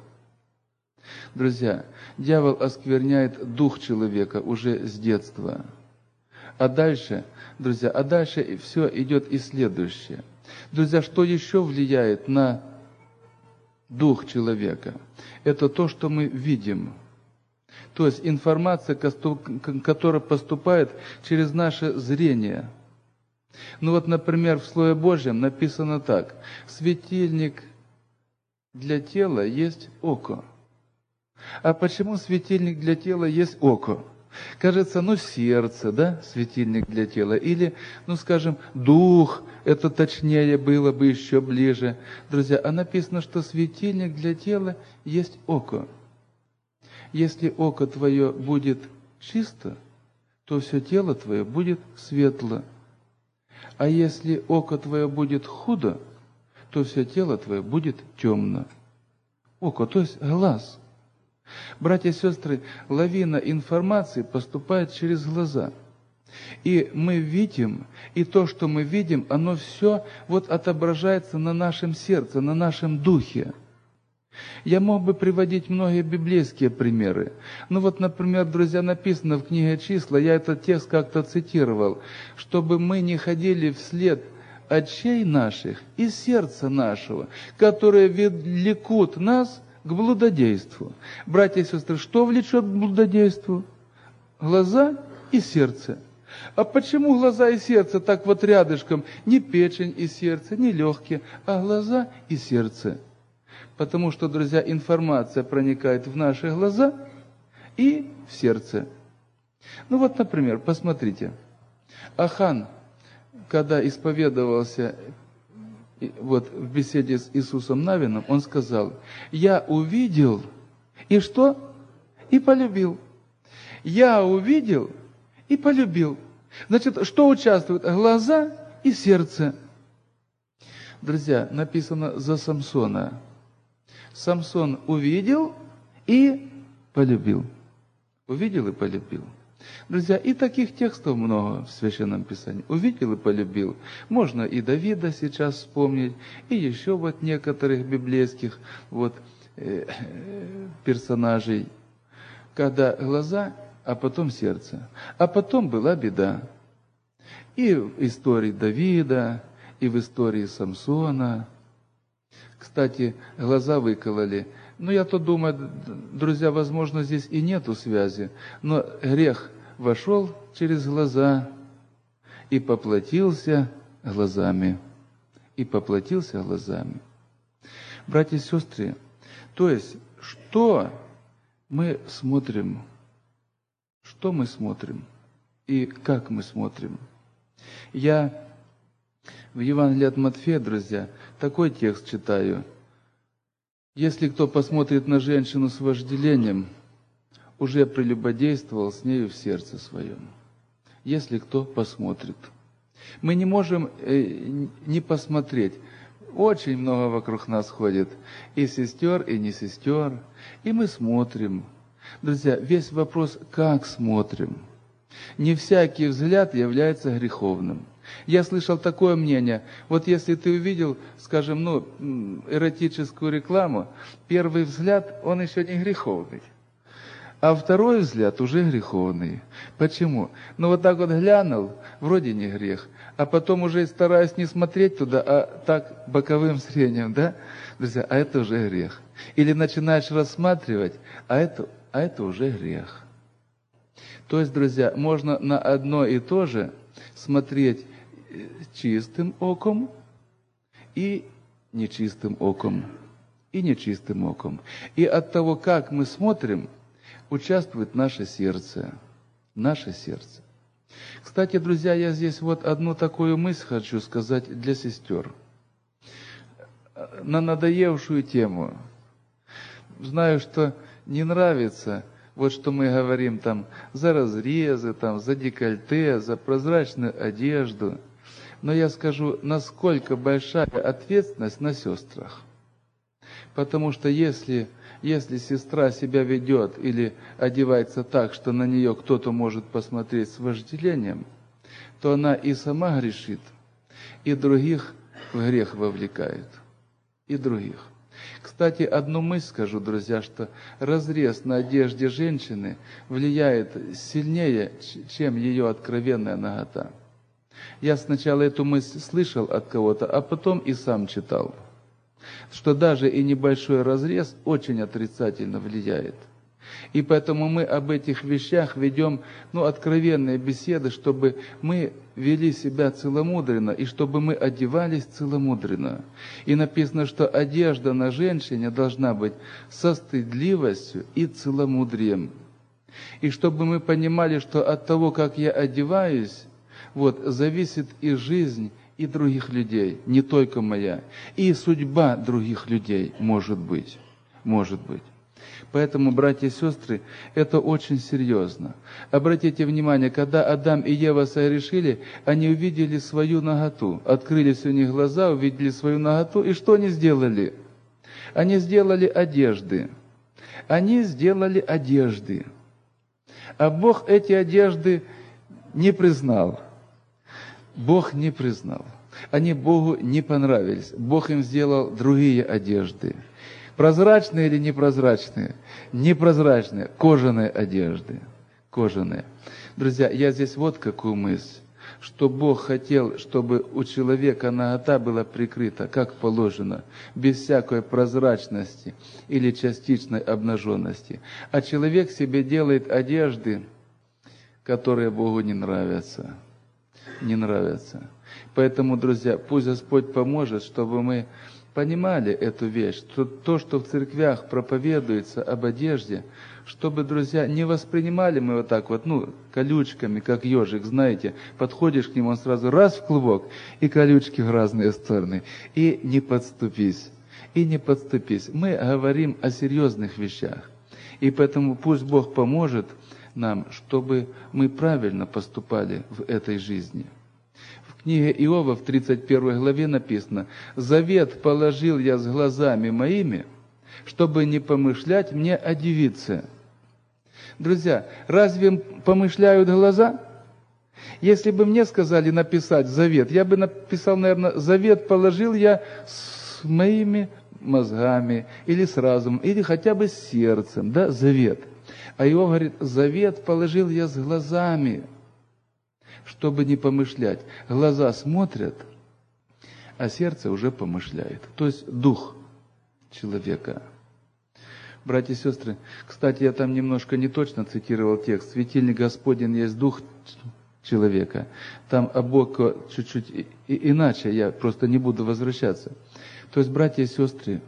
Друзья, дьявол оскверняет дух человека уже с детства. А дальше, друзья, все идет и следующее. Друзья, что еще влияет на дух человека? Это то, что мы видим. То есть информация, которая поступает через наше зрение. Например, в Слове Божьем написано так. Светильник для тела есть око. А почему светильник для тела есть око? Кажется, сердце, да, светильник для тела. Или, скажем, дух, это точнее было бы еще ближе. Друзья, а написано, что светильник для тела есть око. Если око твое будет чисто, то все тело твое будет светло. А если око твое будет худо, то все тело твое будет темно. Око, то есть глаз. Братья и сестры, лавина информации поступает через глаза. И мы видим, и то, что мы видим, оно все отображается на нашем сердце, на нашем духе. Я мог бы приводить многие библейские примеры. Например, друзья, написано в книге «Числа», я этот текст как-то цитировал, чтобы мы не ходили вслед очей наших и сердца нашего, которые влекут нас к блудодейству. Братья и сестры, что влечет к блудодейству? Глаза и сердце. А почему глаза и сердце так рядышком? Не печень и сердце, не легкие, а глаза и сердце. Потому что, друзья, информация проникает в наши глаза и в сердце. Например, посмотрите. Ахан, когда исповедовался вот в беседе с Иисусом Навином, он сказал: «Я увидел, и что? И полюбил. Я увидел и полюбил». Значит, что участвует? Глаза и сердце. Друзья, написано за Самсона. Самсон увидел и полюбил. Увидел и полюбил. Друзья, и таких текстов много в Священном Писании. Увидел и полюбил. Можно и Давида сейчас вспомнить, и еще вот некоторых библейских персонажей. Когда глаза, а потом сердце. А потом была беда. И в истории Давида, и в истории Самсона. Кстати, глаза выкололи. Ну, я то думаю, друзья, возможно, здесь и нету связи, но грех вошел через глаза и поплатился глазами. И поплатился глазами. Братья и сестры, то есть, что мы смотрим? Что мы смотрим? И как мы смотрим? Я в Евангелии от Матфея, друзья, такой текст читаю. Если кто посмотрит на женщину с вожделением, уже прелюбодействовал с нею в сердце своем. Если кто посмотрит. Мы не можем не посмотреть. Очень много вокруг нас ходит. И сестер, и не сестер. И мы смотрим. Друзья, весь вопрос, как смотрим. Не всякий взгляд является греховным. Я слышал такое мнение, вот если ты увидел, скажем, эротическую рекламу, первый взгляд, он еще не греховный, а второй взгляд уже греховный. Почему? Вот так вот глянул, вроде не грех, а потом уже стараюсь не смотреть туда, а так боковым зрением, да? Друзья, а это уже грех. Или начинаешь рассматривать, а это уже грех. То есть, друзья, можно на одно и то же смотреть чистым оком и нечистым оком. И нечистым оком. И от того, как мы смотрим, участвует наше сердце. Наше сердце. Кстати, друзья, я здесь вот одну такую мысль хочу сказать для сестер. На надоевшую тему. Знаю, что не нравится, вот что мы говорим там за разрезы, там, за декольте, за прозрачную одежду. Но я скажу, насколько большая ответственность на сестрах. Потому что если сестра себя ведет или одевается так, что на нее кто-то может посмотреть с вожделением, то она и сама грешит, и других в грех вовлекает. И других. Кстати, одну мысль скажу, друзья, что разрез на одежде женщины влияет сильнее, чем ее откровенная нагота. Я сначала эту мысль слышал от кого-то, а потом и сам читал, что даже и небольшой разрез очень отрицательно влияет. И поэтому мы об этих вещах ведем откровенные беседы, чтобы мы вели себя целомудренно, и чтобы мы одевались целомудренно. И написано, что одежда на женщине должна быть со стыдливостью и целомудрием. И чтобы мы понимали, что от того, как я одеваюсь, зависит и жизнь, и других людей, не только моя, и судьба других людей, может быть. Поэтому, братья и сестры, это очень серьезно. Обратите внимание, когда Адам и Ева согрешили, они увидели свою наготу, открылись у них глаза, увидели свою наготу, и что они сделали? Они сделали одежды. А Бог эти одежды не признал. Бог не признал. Они Богу не понравились. Бог им сделал другие одежды. Прозрачные или непрозрачные? Непрозрачные, кожаные одежды. Кожаные. Друзья, я здесь вот какую мысль. Что Бог хотел, чтобы у человека нагота была прикрыта, как положено, без всякой прозрачности или частичной обнаженности. А человек себе делает одежды, которые Богу не нравятся. Не нравятся. Поэтому, друзья, пусть Господь поможет, чтобы мы понимали эту вещь, то, что в церквях проповедуется об одежде, чтобы, друзья, не воспринимали мы вот так вот, колючками, как ежик, знаете, подходишь к нему, он сразу раз в клубок, и колючки в разные стороны. И не подступись, и не подступись. Мы говорим о серьезных вещах. И поэтому пусть Бог поможет нам, чтобы мы правильно поступали в этой жизни. В книге Иова в 31 главе написано: «Завет положил я с глазами моими, чтобы не помышлять мне о девице». Друзья, разве помышляют глаза? Если бы мне сказали написать завет, я бы написал, наверное, завет положил я с моими мозгами, или с разумом, или хотя бы с сердцем, да, завет. А Иов говорит: завет положил я с глазами, чтобы не помышлять. Глаза смотрят, а сердце уже помышляет. То есть дух человека. Братья и сестры, кстати, я там немножко не точно цитировал текст. Светильник Господень есть дух человека. Там Абоко чуть-чуть иначе, я просто не буду возвращаться. То есть, братья и сестры,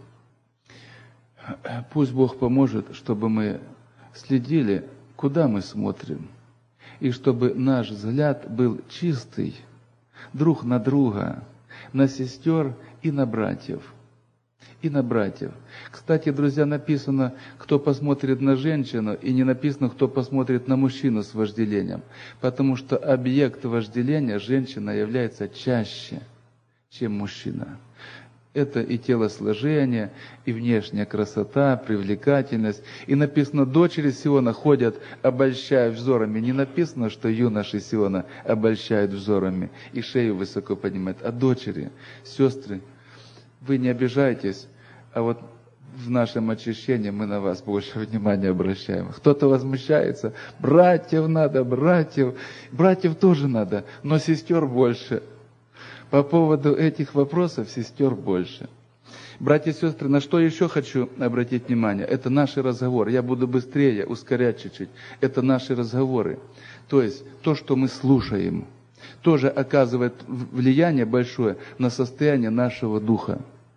пусть Бог поможет, чтобы мы следили, куда мы смотрим, и чтобы наш взгляд был чистый друг на друга, на сестер и на братьев. И на братьев. Кстати, друзья, написано, кто посмотрит на женщину, и не написано, кто посмотрит на мужчину с вожделением. Потому что объект вожделения женщина является чаще, чем мужчина. Это и телосложение, и внешняя красота, привлекательность. И написано, дочери Сиона ходят, обольщая взорами. Не написано, что юноши Сиона обольщают взорами и шею высоко поднимают, а дочери, сестры. Вы не обижайтесь, а вот в нашем очищении мы на вас больше внимания обращаем. Кто-то возмущается: братьев надо, братьев тоже надо, но сестер больше. По поводу этих вопросов сестер больше. Братья и сестры, на что еще хочу обратить внимание? Это наши разговоры. Я буду быстрее, ускорять чуть-чуть. Это наши разговоры. То есть то, что мы слушаем, тоже оказывает влияние большое на состояние нашего духа,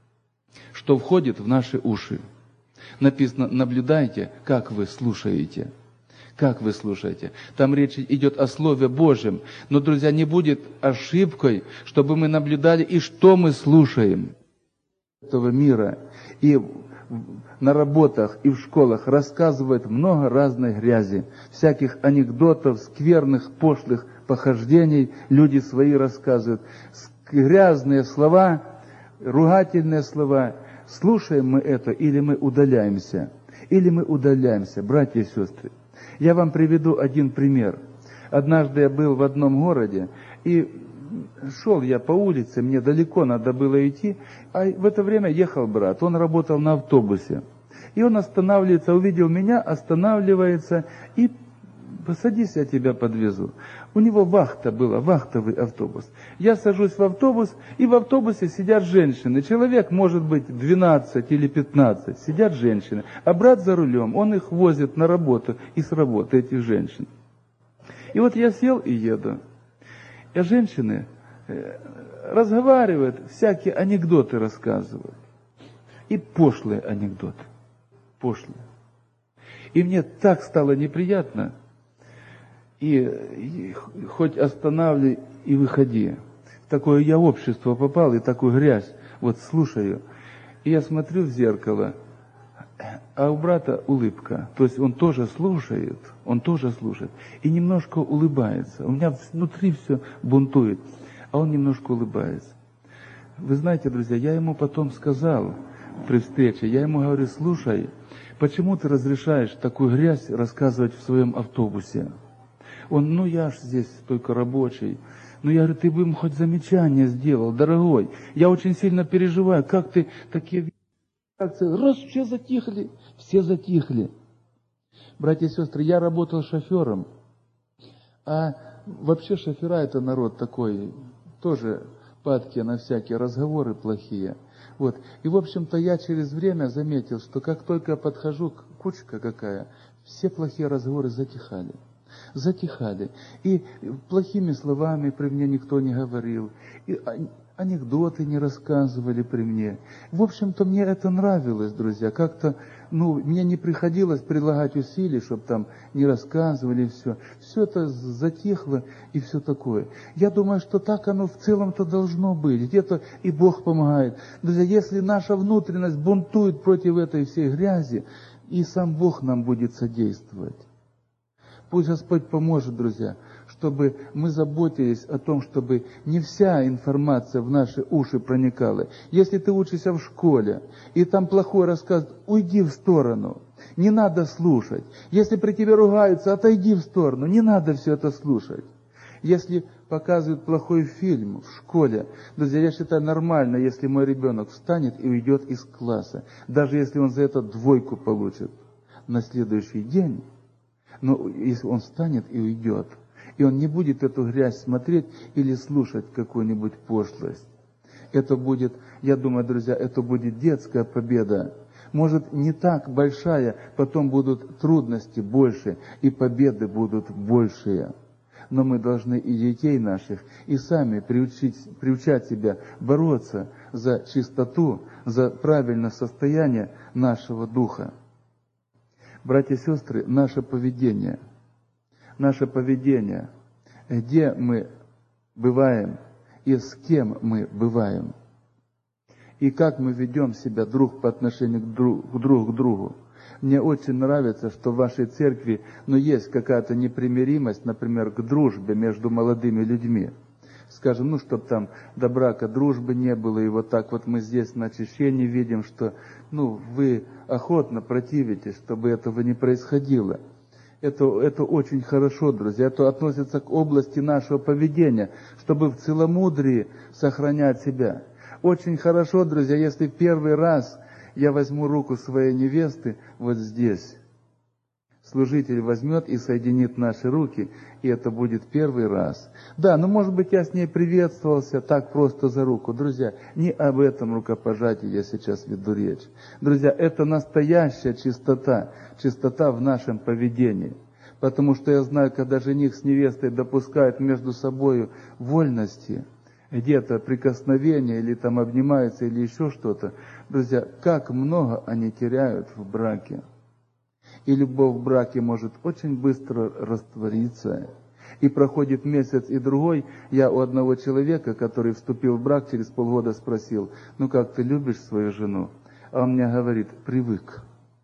что входит в наши уши. Написано: наблюдайте, как вы слушаете. Как вы слушаете. Там речь идет о Слове Божьем. Но, друзья, не будет ошибкой, чтобы мы наблюдали, и что мы слушаем этого мира. И на работах, и в школах рассказывают много разной грязи, всяких анекдотов, скверных, пошлых похождений. Люди свои рассказывают. Грязные слова, ругательные слова. Слушаем мы это, или мы удаляемся? Или мы удаляемся, братья и сестры? Я вам приведу один пример. Однажды я был в одном городе, и шел я по улице, мне далеко надо было идти, а в это время ехал брат, он работал на автобусе. И он останавливается, увидел меня, останавливается, и: садись, я тебя подвезу. У него вахта была, вахтовый автобус. Я сажусь в автобус, и в автобусе сидят женщины. Человек, может быть, 12 или 15, сидят женщины. А брат за рулем, он их возит на работу и с работы, этих женщин. И вот я сел и еду. И женщины разговаривают, всякие анекдоты рассказывают. И пошлые анекдоты. Пошлые. И мне так стало неприятно. И хоть останавливай и выходи. В такое я общество попал, и такую грязь. Вот слушаю. И я смотрю в зеркало, а у брата улыбка. То есть он тоже слушает, и немножко улыбается. У меня внутри все бунтует, а он немножко улыбается. Вы знаете, друзья, я ему потом сказал при встрече, я ему говорю: слушай, почему ты разрешаешь такую грязь рассказывать в своем автобусе? Он: я ж здесь только рабочий. Я говорю: ты бы ему хоть замечание сделал, дорогой. Я очень сильно переживаю, как ты такие реакции. Раз, все затихли. Братья и сестры, я работал шофером. А вообще шофера — это народ такой, тоже падки на всякие разговоры плохие. Вот. И, в общем-то, я через время заметил, что как только я подхожу, кучка какая, все плохие разговоры затихали. И плохими словами при мне никто не говорил. анекдоты не рассказывали при мне. В общем-то, мне это нравилось, друзья. Как-то, мне не приходилось прилагать усилий, чтобы там не рассказывали все. Все это затихло и все такое. Я думаю, что так оно в целом-то должно быть. Где-то и Бог помогает. Друзья, если наша внутренность бунтует против этой всей грязи, и сам Бог нам будет содействовать. Пусть Господь поможет, друзья, чтобы мы заботились о том, чтобы не вся информация в наши уши проникала. Если ты учишься в школе, и там плохой рассказ, уйди в сторону. Не надо слушать. Если при тебе ругаются, отойди в сторону. Не надо все это слушать. Если показывают плохой фильм в школе, друзья, я считаю нормально, если мой ребенок встанет и уйдет из класса. Даже если он за это 2 получит на следующий день. Но если он встанет и уйдет, и он не будет эту грязь смотреть или слушать какую-нибудь пошлость. Это будет, я думаю, друзья, это будет детская победа. Может, не так большая, потом будут трудности больше, и победы будут большие. Но мы должны и детей наших, и сами приучать себя бороться за чистоту, за правильное состояние нашего духа. Братья и сестры, наше поведение, где мы бываем и с кем мы бываем, и как мы ведем себя друг по отношению к другу. Мне очень нравится, что в вашей церкви, есть какая-то непримиримость, например, к дружбе между молодыми людьми. Скажем, чтобы там до брака дружбы не было, и вот так вот мы здесь на очищении видим, что, вы охотно противитесь, чтобы этого не происходило. Это очень хорошо, друзья, это относится к области нашего поведения, чтобы в целомудрии сохранять себя. Очень хорошо, друзья, если первый раз я возьму руку своей невесты вот здесь. Служитель возьмет и соединит наши руки, и это будет первый раз. Да, может быть, я с ней приветствовался так просто за руку. Друзья, не об этом рукопожатии я сейчас веду речь. Друзья, это настоящая чистота в нашем поведении. Потому что я знаю, когда жених с невестой допускают между собой вольности, где-то прикосновения, или там обнимаются, или еще что-то. Друзья, как много они теряют в браке. И любовь в браке может очень быстро раствориться. И проходит месяц и другой. Я у одного человека, который вступил в брак, через полгода спросил: как ты любишь свою жену? А он мне говорит: привык.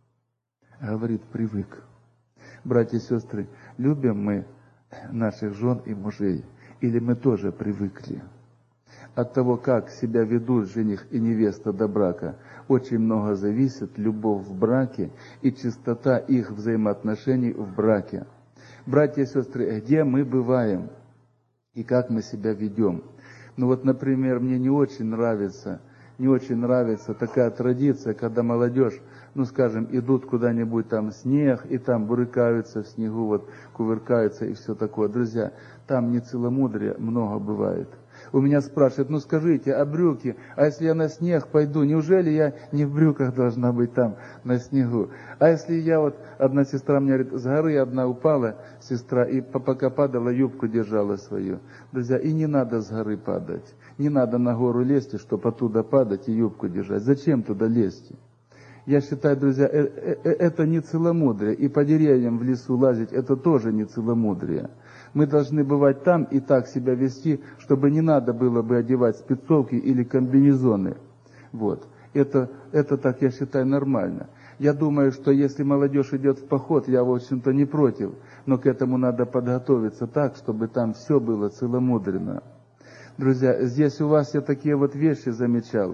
Братья и сестры, любим мы наших жен и мужей? Или мы тоже привыкли? От того, как себя ведут жених и невеста до брака, очень много зависит любовь в браке и чистота их взаимоотношений в браке. Братья и сестры, где мы бываем и как мы себя ведем? Например, мне не очень нравится такая традиция, когда молодежь, идут куда-нибудь там снег, и там бурыкаются в снегу, кувыркаются и все такое. Друзья, там нецеломудрия много бывает. У меня спрашивают: скажите, а брюки, а если я на снег пойду, неужели я не в брюках должна быть там, на снегу? А если одна сестра мне говорит, с горы одна упала, сестра, и пока падала, юбку держала свою. Друзья, и не надо с горы падать, не надо на гору лезть, чтобы оттуда падать и юбку держать. Зачем туда лезть? Я считаю, друзья, это не целомудрие, и по деревьям в лесу лазить, это тоже не целомудрие. Мы должны бывать там и так себя вести, чтобы не надо было бы одевать спецовки или комбинезоны. Это так, я считаю, нормально. Я думаю, что если молодежь идет в поход, я, в общем-то, не против, но к этому надо подготовиться так, чтобы там все было целомудренно. Друзья, здесь у вас я такие вещи замечал.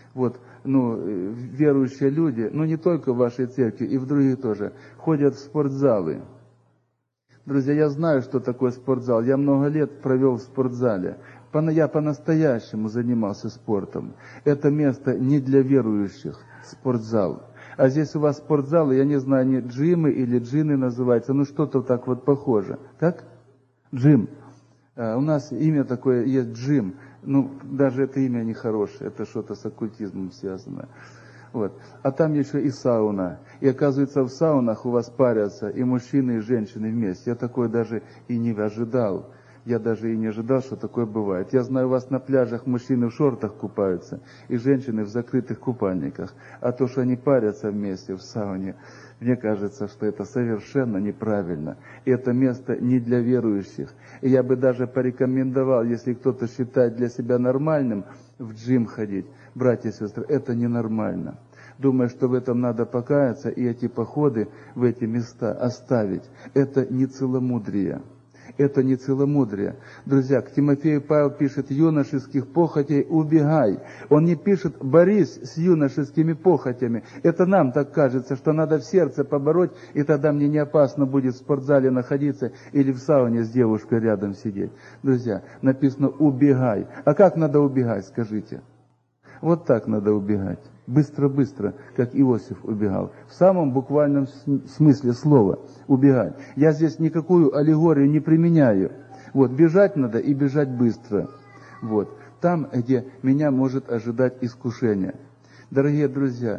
Верующие люди, не только в вашей церкви, и в других тоже, ходят в спортзалы. Друзья, я знаю, что такое спортзал. Я много лет провел в спортзале. Я по-настоящему занимался спортом. Это место не для верующих, спортзал. А здесь у вас спортзалы, я не знаю, они джимы или джины называются, что-то так похоже. Так? Джим. У нас имя такое есть, Джим. Даже это имя нехорошее, это что-то с оккультизмом связано. А там еще и сауна. И оказывается, в саунах у вас парятся и мужчины, и женщины вместе. Я такое даже и не ожидал. Я даже и не ожидал, что такое бывает. Я знаю, у вас на пляжах мужчины в шортах купаются, и женщины в закрытых купальниках. А то, что они парятся вместе в сауне, мне кажется, что это совершенно неправильно. И это место не для верующих. И я бы даже порекомендовал, если кто-то считает для себя нормальным, в джим ходить. Братья и сестры, это ненормально. Думаю, что в этом надо покаяться, и эти походы в эти места оставить. Это не целомудрие. Это не целомудрие. Друзья, к Тимофею Павел пишет: юношеских похотей убегай. Он не пишет: борись с юношескими похотями. Это нам так кажется, что надо в сердце побороть, и тогда мне не опасно будет в спортзале находиться или в сауне с девушкой рядом сидеть. Друзья, написано: убегай. А как надо убегать, скажите? Вот так надо убегать. Быстро-быстро, как Иосиф убегал. В самом буквальном смысле слова убегать. Я здесь никакую аллегорию не применяю. Вот, бежать надо и бежать быстро. Вот, там, где меня может ожидать искушение. Дорогие друзья,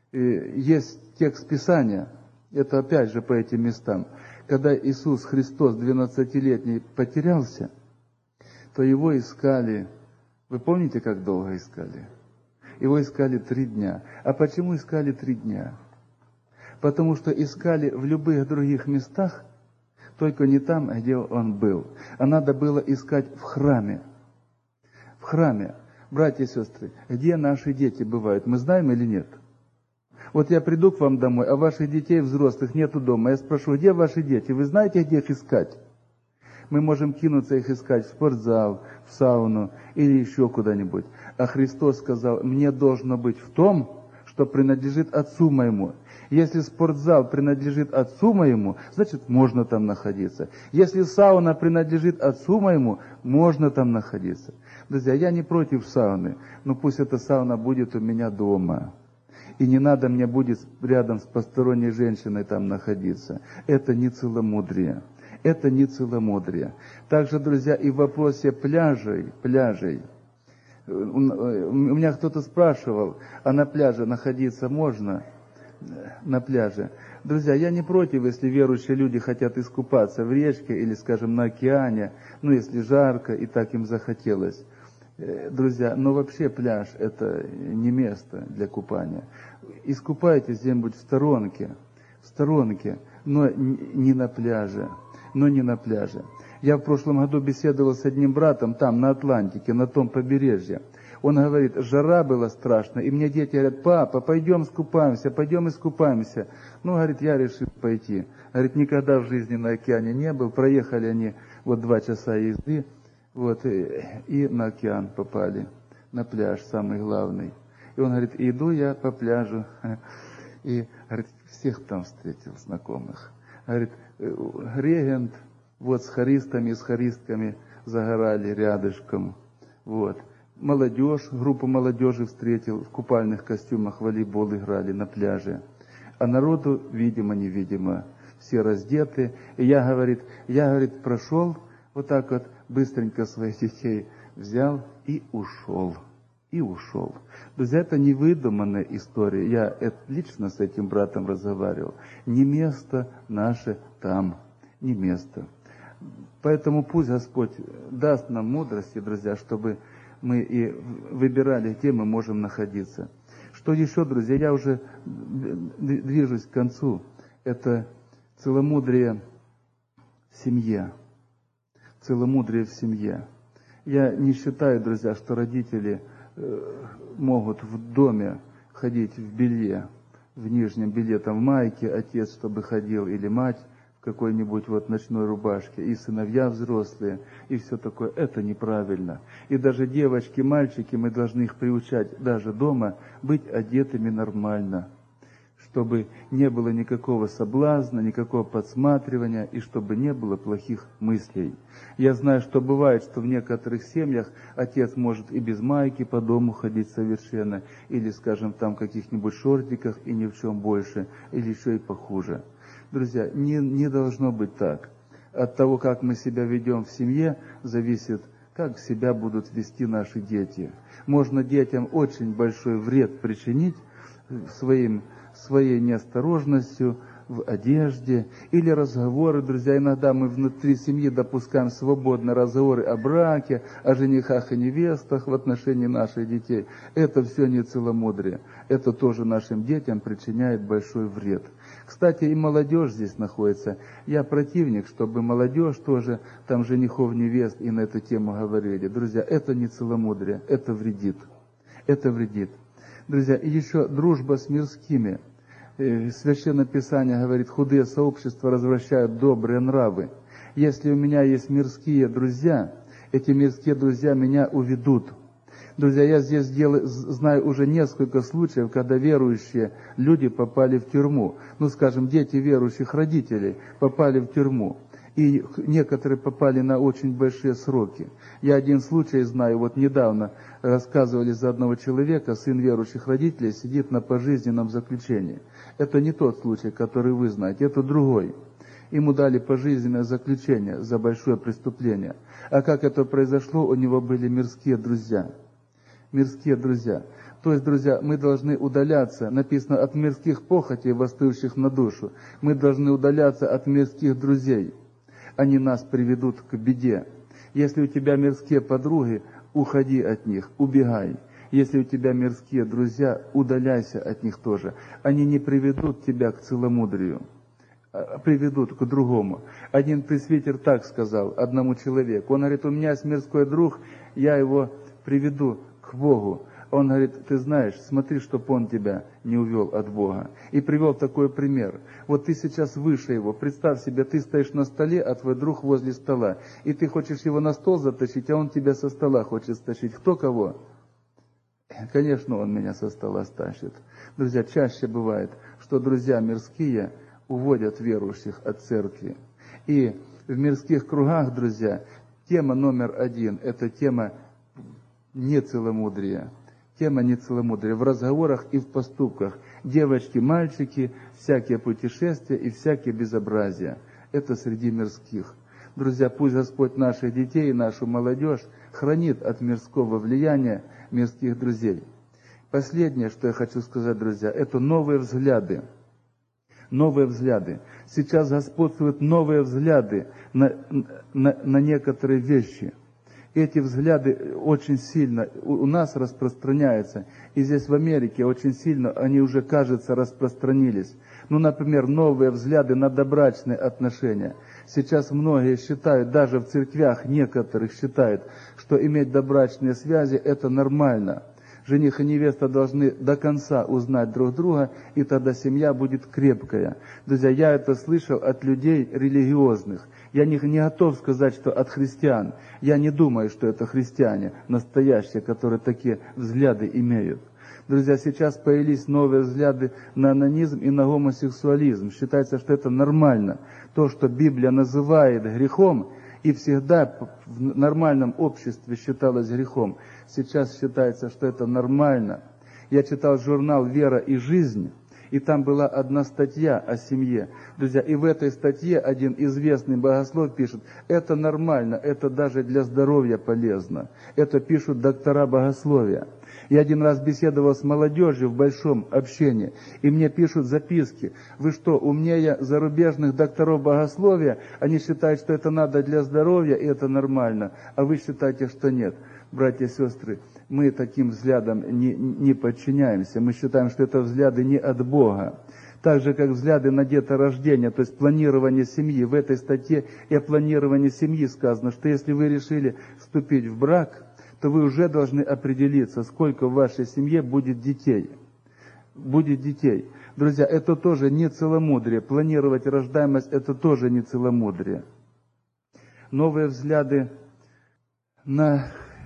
есть текст Писания, это опять же по этим местам. Когда Иисус Христос 12-летний потерялся, то его искали. Вы помните, как долго искали? Его искали 3 дня. А почему искали 3 дня? Потому что искали в любых других местах, только не там, где он был. А надо было искать в храме. В храме. Братья и сестры, где наши дети бывают, мы знаем или нет? Вот я приду к вам домой, а ваших детей взрослых нету дома. Я спрошу: где ваши дети? Вы знаете, где их искать? Мы можем кинуться их искать в спортзал, в сауну или еще куда-нибудь. А Христос сказал: мне должно быть в том, что принадлежит Отцу моему. Если спортзал принадлежит Отцу моему, значит, можно там находиться. Если сауна принадлежит Отцу моему, можно там находиться. Друзья, я не против сауны, но пусть эта сауна будет у меня дома. И не надо мне будет рядом с посторонней женщиной там находиться. Это не целомудрие. Это не целомудрие. Также, друзья, и в вопросе пляжей. У меня кто-то спрашивал: а на пляже находиться можно? На пляже. Друзья, я не против, если верующие люди хотят искупаться в речке или, скажем, на океане, если жарко и так им захотелось. Друзья, но вообще пляж – это не место для купания. Искупайтесь где-нибудь в сторонке, но не на пляже. Я в прошлом году беседовал с одним братом там, на Атлантике, на том побережье. Он говорит: жара была страшная, и мне дети говорят: папа, пойдем искупаемся. Говорит, я решил пойти. Говорит, никогда в жизни на океане не был, проехали они 2 часа езды, и на океан попали, на пляж самый главный. И он говорит: иду я по пляжу, и, говорит, всех там встретил знакомых. Говорит, регент, с хористами, с хористками загорали рядышком. Молодежь, группу молодежи встретил, в купальных костюмах волейбол играли на пляже. А народу, видимо-невидимо, все раздеты. И я, говорит, прошел быстренько своих детей взял и ушел. Друзья, это не выдуманная история. Я лично с этим братом разговаривал. Не место наше там, не место. Поэтому пусть Господь даст нам мудрости, друзья, чтобы мы и выбирали, где мы можем находиться. Что еще, друзья, я уже движусь к концу. Это целомудрие в семье. Целомудрие в семье. Я не считаю, друзья, что родители могут в доме ходить в белье, в нижнем белье, в майке, отец, чтобы ходил, или мать в какой-нибудь ночной рубашке, и сыновья взрослые, и все такое. Это неправильно. И даже девочки, мальчики, мы должны их приучать даже дома быть одетыми нормально, чтобы не было никакого соблазна, никакого подсматривания, и чтобы не было плохих мыслей. Я знаю, что бывает, что в некоторых семьях отец может и без майки по дому ходить совершенно, или, скажем, там в каких-нибудь шортиках и ни в чем больше, или еще и похуже. Друзья, не должно быть так. От того, как мы себя ведем в семье, зависит, как себя будут вести наши дети. Можно детям очень большой вред причинить своей неосторожностью, в одежде, или разговоры, друзья, иногда мы внутри семьи допускаем свободно разговоры о браке, о женихах и невестах в отношении наших детей. Это все не целомудрие. Это тоже нашим детям причиняет большой вред. Кстати, и молодежь здесь находится. Я противник, чтобы молодежь тоже, там женихов, невест и на эту тему говорили. Друзья, это не целомудрие, это вредит. Это вредит. Друзья, и еще дружба с мирскими. Священное Писание говорит, худые сообщества развращают добрые нравы. Если у меня есть мирские друзья, эти мирские друзья меня уведут. Друзья, я здесь знаю уже несколько случаев, когда верующие люди попали в тюрьму. Ну, скажем, дети верующих родителей попали в тюрьму. И некоторые попали на очень большие сроки. Я один случай знаю, вот недавно рассказывали за одного человека, сын верующих родителей сидит на пожизненном заключении. Это не тот случай, который вы знаете, это другой. Ему дали пожизненное заключение за большое преступление. А как это произошло, у него были мирские друзья. Мирские друзья. То есть, друзья, мы должны удаляться, написано, от мирских похотей, восстающих на душу. Мы должны удаляться от мирских друзей. Они нас приведут к беде. Если у тебя мирские подруги, уходи от них, убегай. Если у тебя мирские друзья, удаляйся от них тоже. Они не приведут тебя к целомудрию, а приведут к другому. Один пресвитер так сказал одному человеку. Он говорит, у меня есть мирской друг, я его приведу к Богу. Он говорит, ты знаешь, смотри, чтоб он тебя не увел от Бога. И привел такой пример. Вот ты сейчас выше его. Представь себе, ты стоишь на столе, а твой друг возле стола. И ты хочешь его на стол затащить, а он тебя со стола хочет стащить. Кто кого? Конечно, он меня со стола стащит. Друзья, чаще бывает, что друзья мирские уводят верующих от церкви. И в мирских кругах, друзья, тема номер один – это тема нецеломудрия. Тема нецеломудрия в разговорах и в поступках. Девочки, мальчики, всякие путешествия и всякие безобразия. Это среди мирских. Друзья, пусть Господь наших детей и нашу молодежь хранит от мирского влияния мирских друзей. Последнее, что я хочу сказать, друзья, это новые взгляды. Новые взгляды. Сейчас господствуют новые взгляды на некоторые вещи. Эти взгляды очень сильно у нас распространяются. И здесь в Америке очень сильно они уже, кажется, распространились. Ну, например, новые взгляды на добрачные отношения. Сейчас многие считают, даже в церквях некоторых считают, что иметь добрачные связи – это нормально. Жених и невеста должны до конца узнать друг друга, и тогда семья будет крепкая. Друзья, я это слышал от людей религиозных. Я не готов сказать, что от христиан. Я не думаю, что это христиане настоящие, которые такие взгляды имеют. Друзья, сейчас появились новые взгляды на анонизм и на гомосексуализм. Считается, что это нормально. То, что Библия называет грехом, и всегда в нормальном обществе считалось грехом, сейчас считается, что это нормально. Я читал журнал «Вера и жизнь», и там была одна статья о семье. Друзья, и в этой статье один известный богослов пишет, это нормально, это даже для здоровья полезно. Это пишут доктора богословия. Я один раз беседовал с молодежью в большом общении, и мне пишут записки. Вы что, умнее зарубежных докторов богословия? Они считают, что это надо для здоровья, и это нормально. А вы считаете, что нет. Братья и сестры, мы таким взглядам не подчиняемся. Мы считаем, что это взгляды не от Бога. Так же, как взгляды на деторождение, то есть планирование семьи. В этой статье и о планировании семьи сказано, что если вы решили вступить в брак, то вы уже должны определиться, сколько в вашей семье будет детей. Будет детей. Друзья, это тоже не целомудрие. Планировать рождаемость – это тоже не целомудрие. Новые взгляды на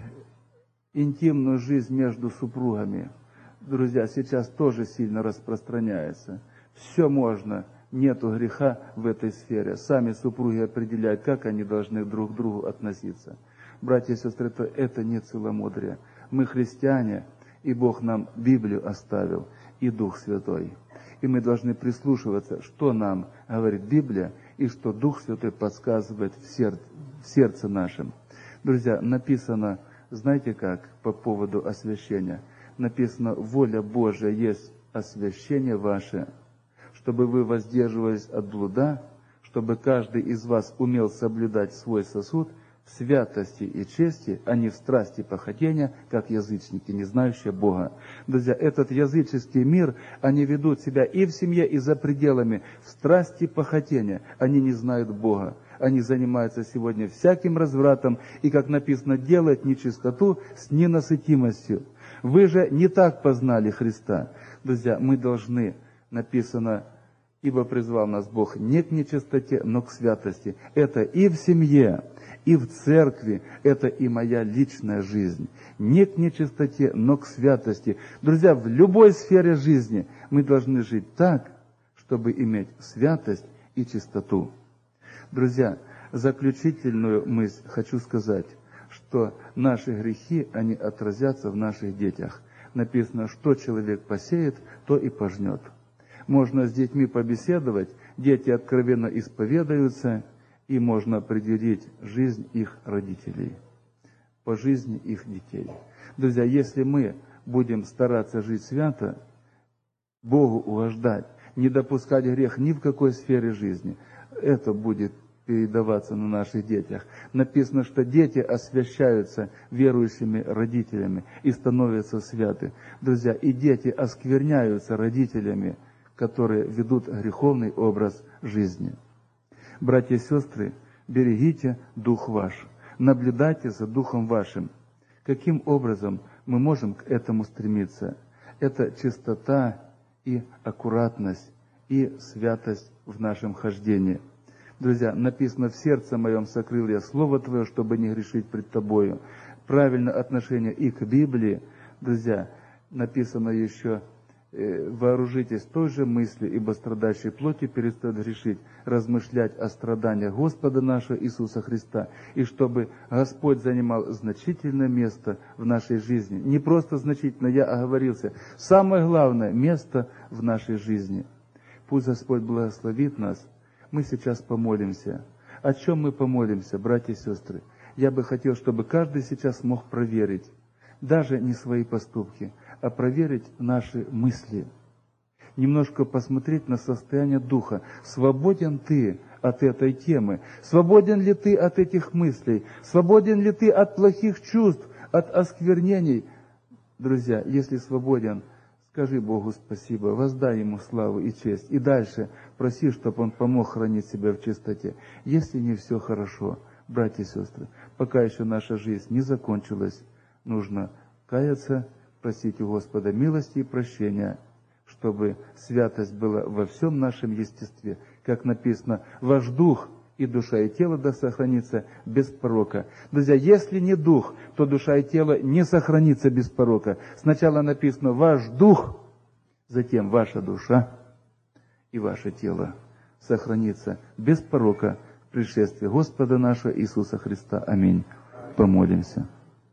интимную жизнь между супругами. Друзья, сейчас тоже сильно распространяется. Все можно, нету греха в этой сфере. Сами супруги определяют, как они должны друг к другу относиться. Братья и сестры, это не целомудрие. Мы христиане, и Бог нам Библию оставил, и Дух Святой. И мы должны прислушиваться, что нам говорит Библия, и что Дух Святой подсказывает в сердце нашем. Друзья, написано, знаете как, по поводу освящения? Написано, воля Божия есть освящение ваше, чтобы вы воздерживались от блуда, чтобы каждый из вас умел соблюдать свой сосуд в святости и чести, а не в страсти похотения, как язычники, не знающие Бога. Друзья, этот языческий мир, они ведут себя и в семье, и за пределами, в страсти похотения. Они не знают Бога. Они занимаются сегодня всяким развратом, и, как написано, делают нечистоту с ненасытимостью. Вы же не так познали Христа. Друзья, мы должны, написано, ибо призвал нас Бог не к нечистоте, но к святости. Это и в семье, и в церкви, это и моя личная жизнь. Не к нечистоте, но к святости. Друзья, в любой сфере жизни мы должны жить так, чтобы иметь святость и чистоту. Друзья, заключительную мысль хочу сказать, что наши грехи, они отразятся в наших детях. Написано, что человек посеет, то и пожнет. Можно с детьми побеседовать, дети откровенно исповедуются, и можно определить жизнь их родителей, по жизни их детей. Друзья, если мы будем стараться жить свято, Богу угождать, не допускать грех ни в какой сфере жизни, это будет передаваться на наших детях. Написано, что дети освящаются верующими родителями и становятся святы. Друзья, и дети оскверняются родителями, которые ведут греховный образ жизни. Братья и сестры, берегите дух ваш, наблюдайте за духом вашим. Каким образом мы можем к этому стремиться? Это чистота и аккуратность, и святость в нашем хождении. Друзья, написано, в сердце моем сокрыл я Слово Твое, чтобы не грешить пред Тобою. Правильное отношение и к Библии. Друзья, написано еще, вооружитесь той же мыслью, ибо страдающий плоти перестает грешить, размышлять о страданиях Господа нашего Иисуса Христа, и чтобы Господь занимал значительное место в нашей жизни. Не просто значительно, я оговорился. Самое главное место в нашей жизни. Пусть Господь благословит нас. Мы сейчас помолимся. О чем мы помолимся, братья и сестры? Я бы хотел, чтобы каждый сейчас мог проверить, даже не свои поступки, а проверить наши мысли. Немножко посмотреть на состояние духа. Свободен ты от этой темы? Свободен ли ты от этих мыслей? Свободен ли ты от плохих чувств, от осквернений? Друзья, если свободен, скажи Богу спасибо, воздай Ему славу и честь. И дальше проси, чтобы Он помог хранить себя в чистоте. Если не все хорошо, братья и сестры, пока еще наша жизнь не закончилась, нужно каяться, просить у Господа милости и прощения, чтобы святость была во всем нашем естестве. Как написано, ваш дух и душа и тело да сохранится без порока. Друзья, если не дух, то душа и тело не сохранится без порока. Сначала написано ваш дух, затем ваша душа и ваше тело сохранится без порока в пришествии Господа нашего Иисуса Христа. Аминь. Помолимся.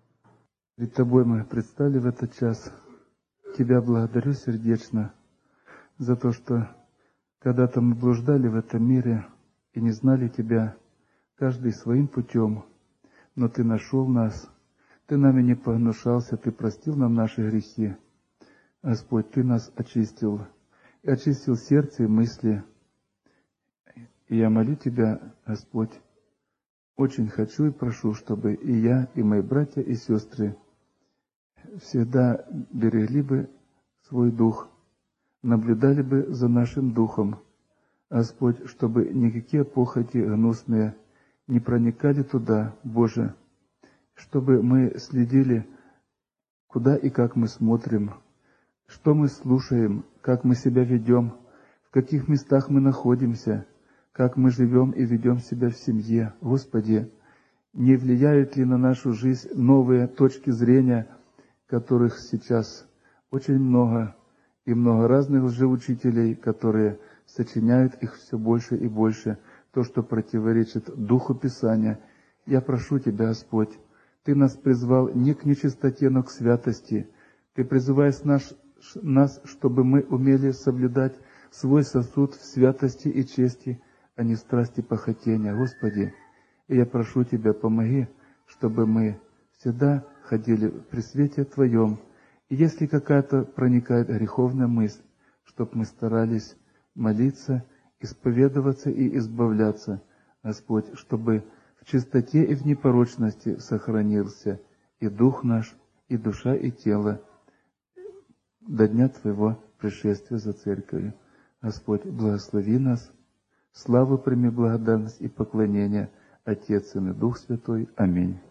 Перед Тобой мы предстали в этот час. Тебя благодарю сердечно за то, что когда-то мы блуждали в этом мире и не знали Тебя, каждый своим путем, но Ты нашел нас, Ты нами не погнушался, Ты простил нам наши грехи. Господь, Ты нас очистил сердце и мысли. И я молю Тебя, Господь, очень хочу и прошу, чтобы и я, и мои братья и сестры всегда берегли бы свой дух, наблюдали бы за нашим духом, Господь, чтобы никакие похоти гнусные не проникали туда, Боже, чтобы мы следили, куда и как мы смотрим, что мы слушаем, как мы себя ведем, в каких местах мы находимся, как мы живем и ведем себя в семье. Господи, не влияют ли на нашу жизнь новые точки зрения, которых сейчас очень много, и много разных лжеучителей, которые сочиняют их все больше и больше, то, что противоречит Духу Писания. Я прошу Тебя, Господь, Ты нас призвал не к нечистоте, но к святости. Ты призываешь нас, чтобы мы умели соблюдать свой сосуд в святости и чести, а не в страсти похотения. Господи, и я прошу Тебя, помоги, чтобы мы всегда ходили при свете Твоем. И если какая-то проникает греховная мысль, чтобы мы старались молиться, исповедоваться и избавляться, Господь, чтобы в чистоте и в непорочности сохранился и дух наш, и душа, и тело до дня Твоего пришествия за Церковью. Господь, благослови нас. Славу прими, благодарность и поклонение, Отец, Сын и Дух Святой. Аминь.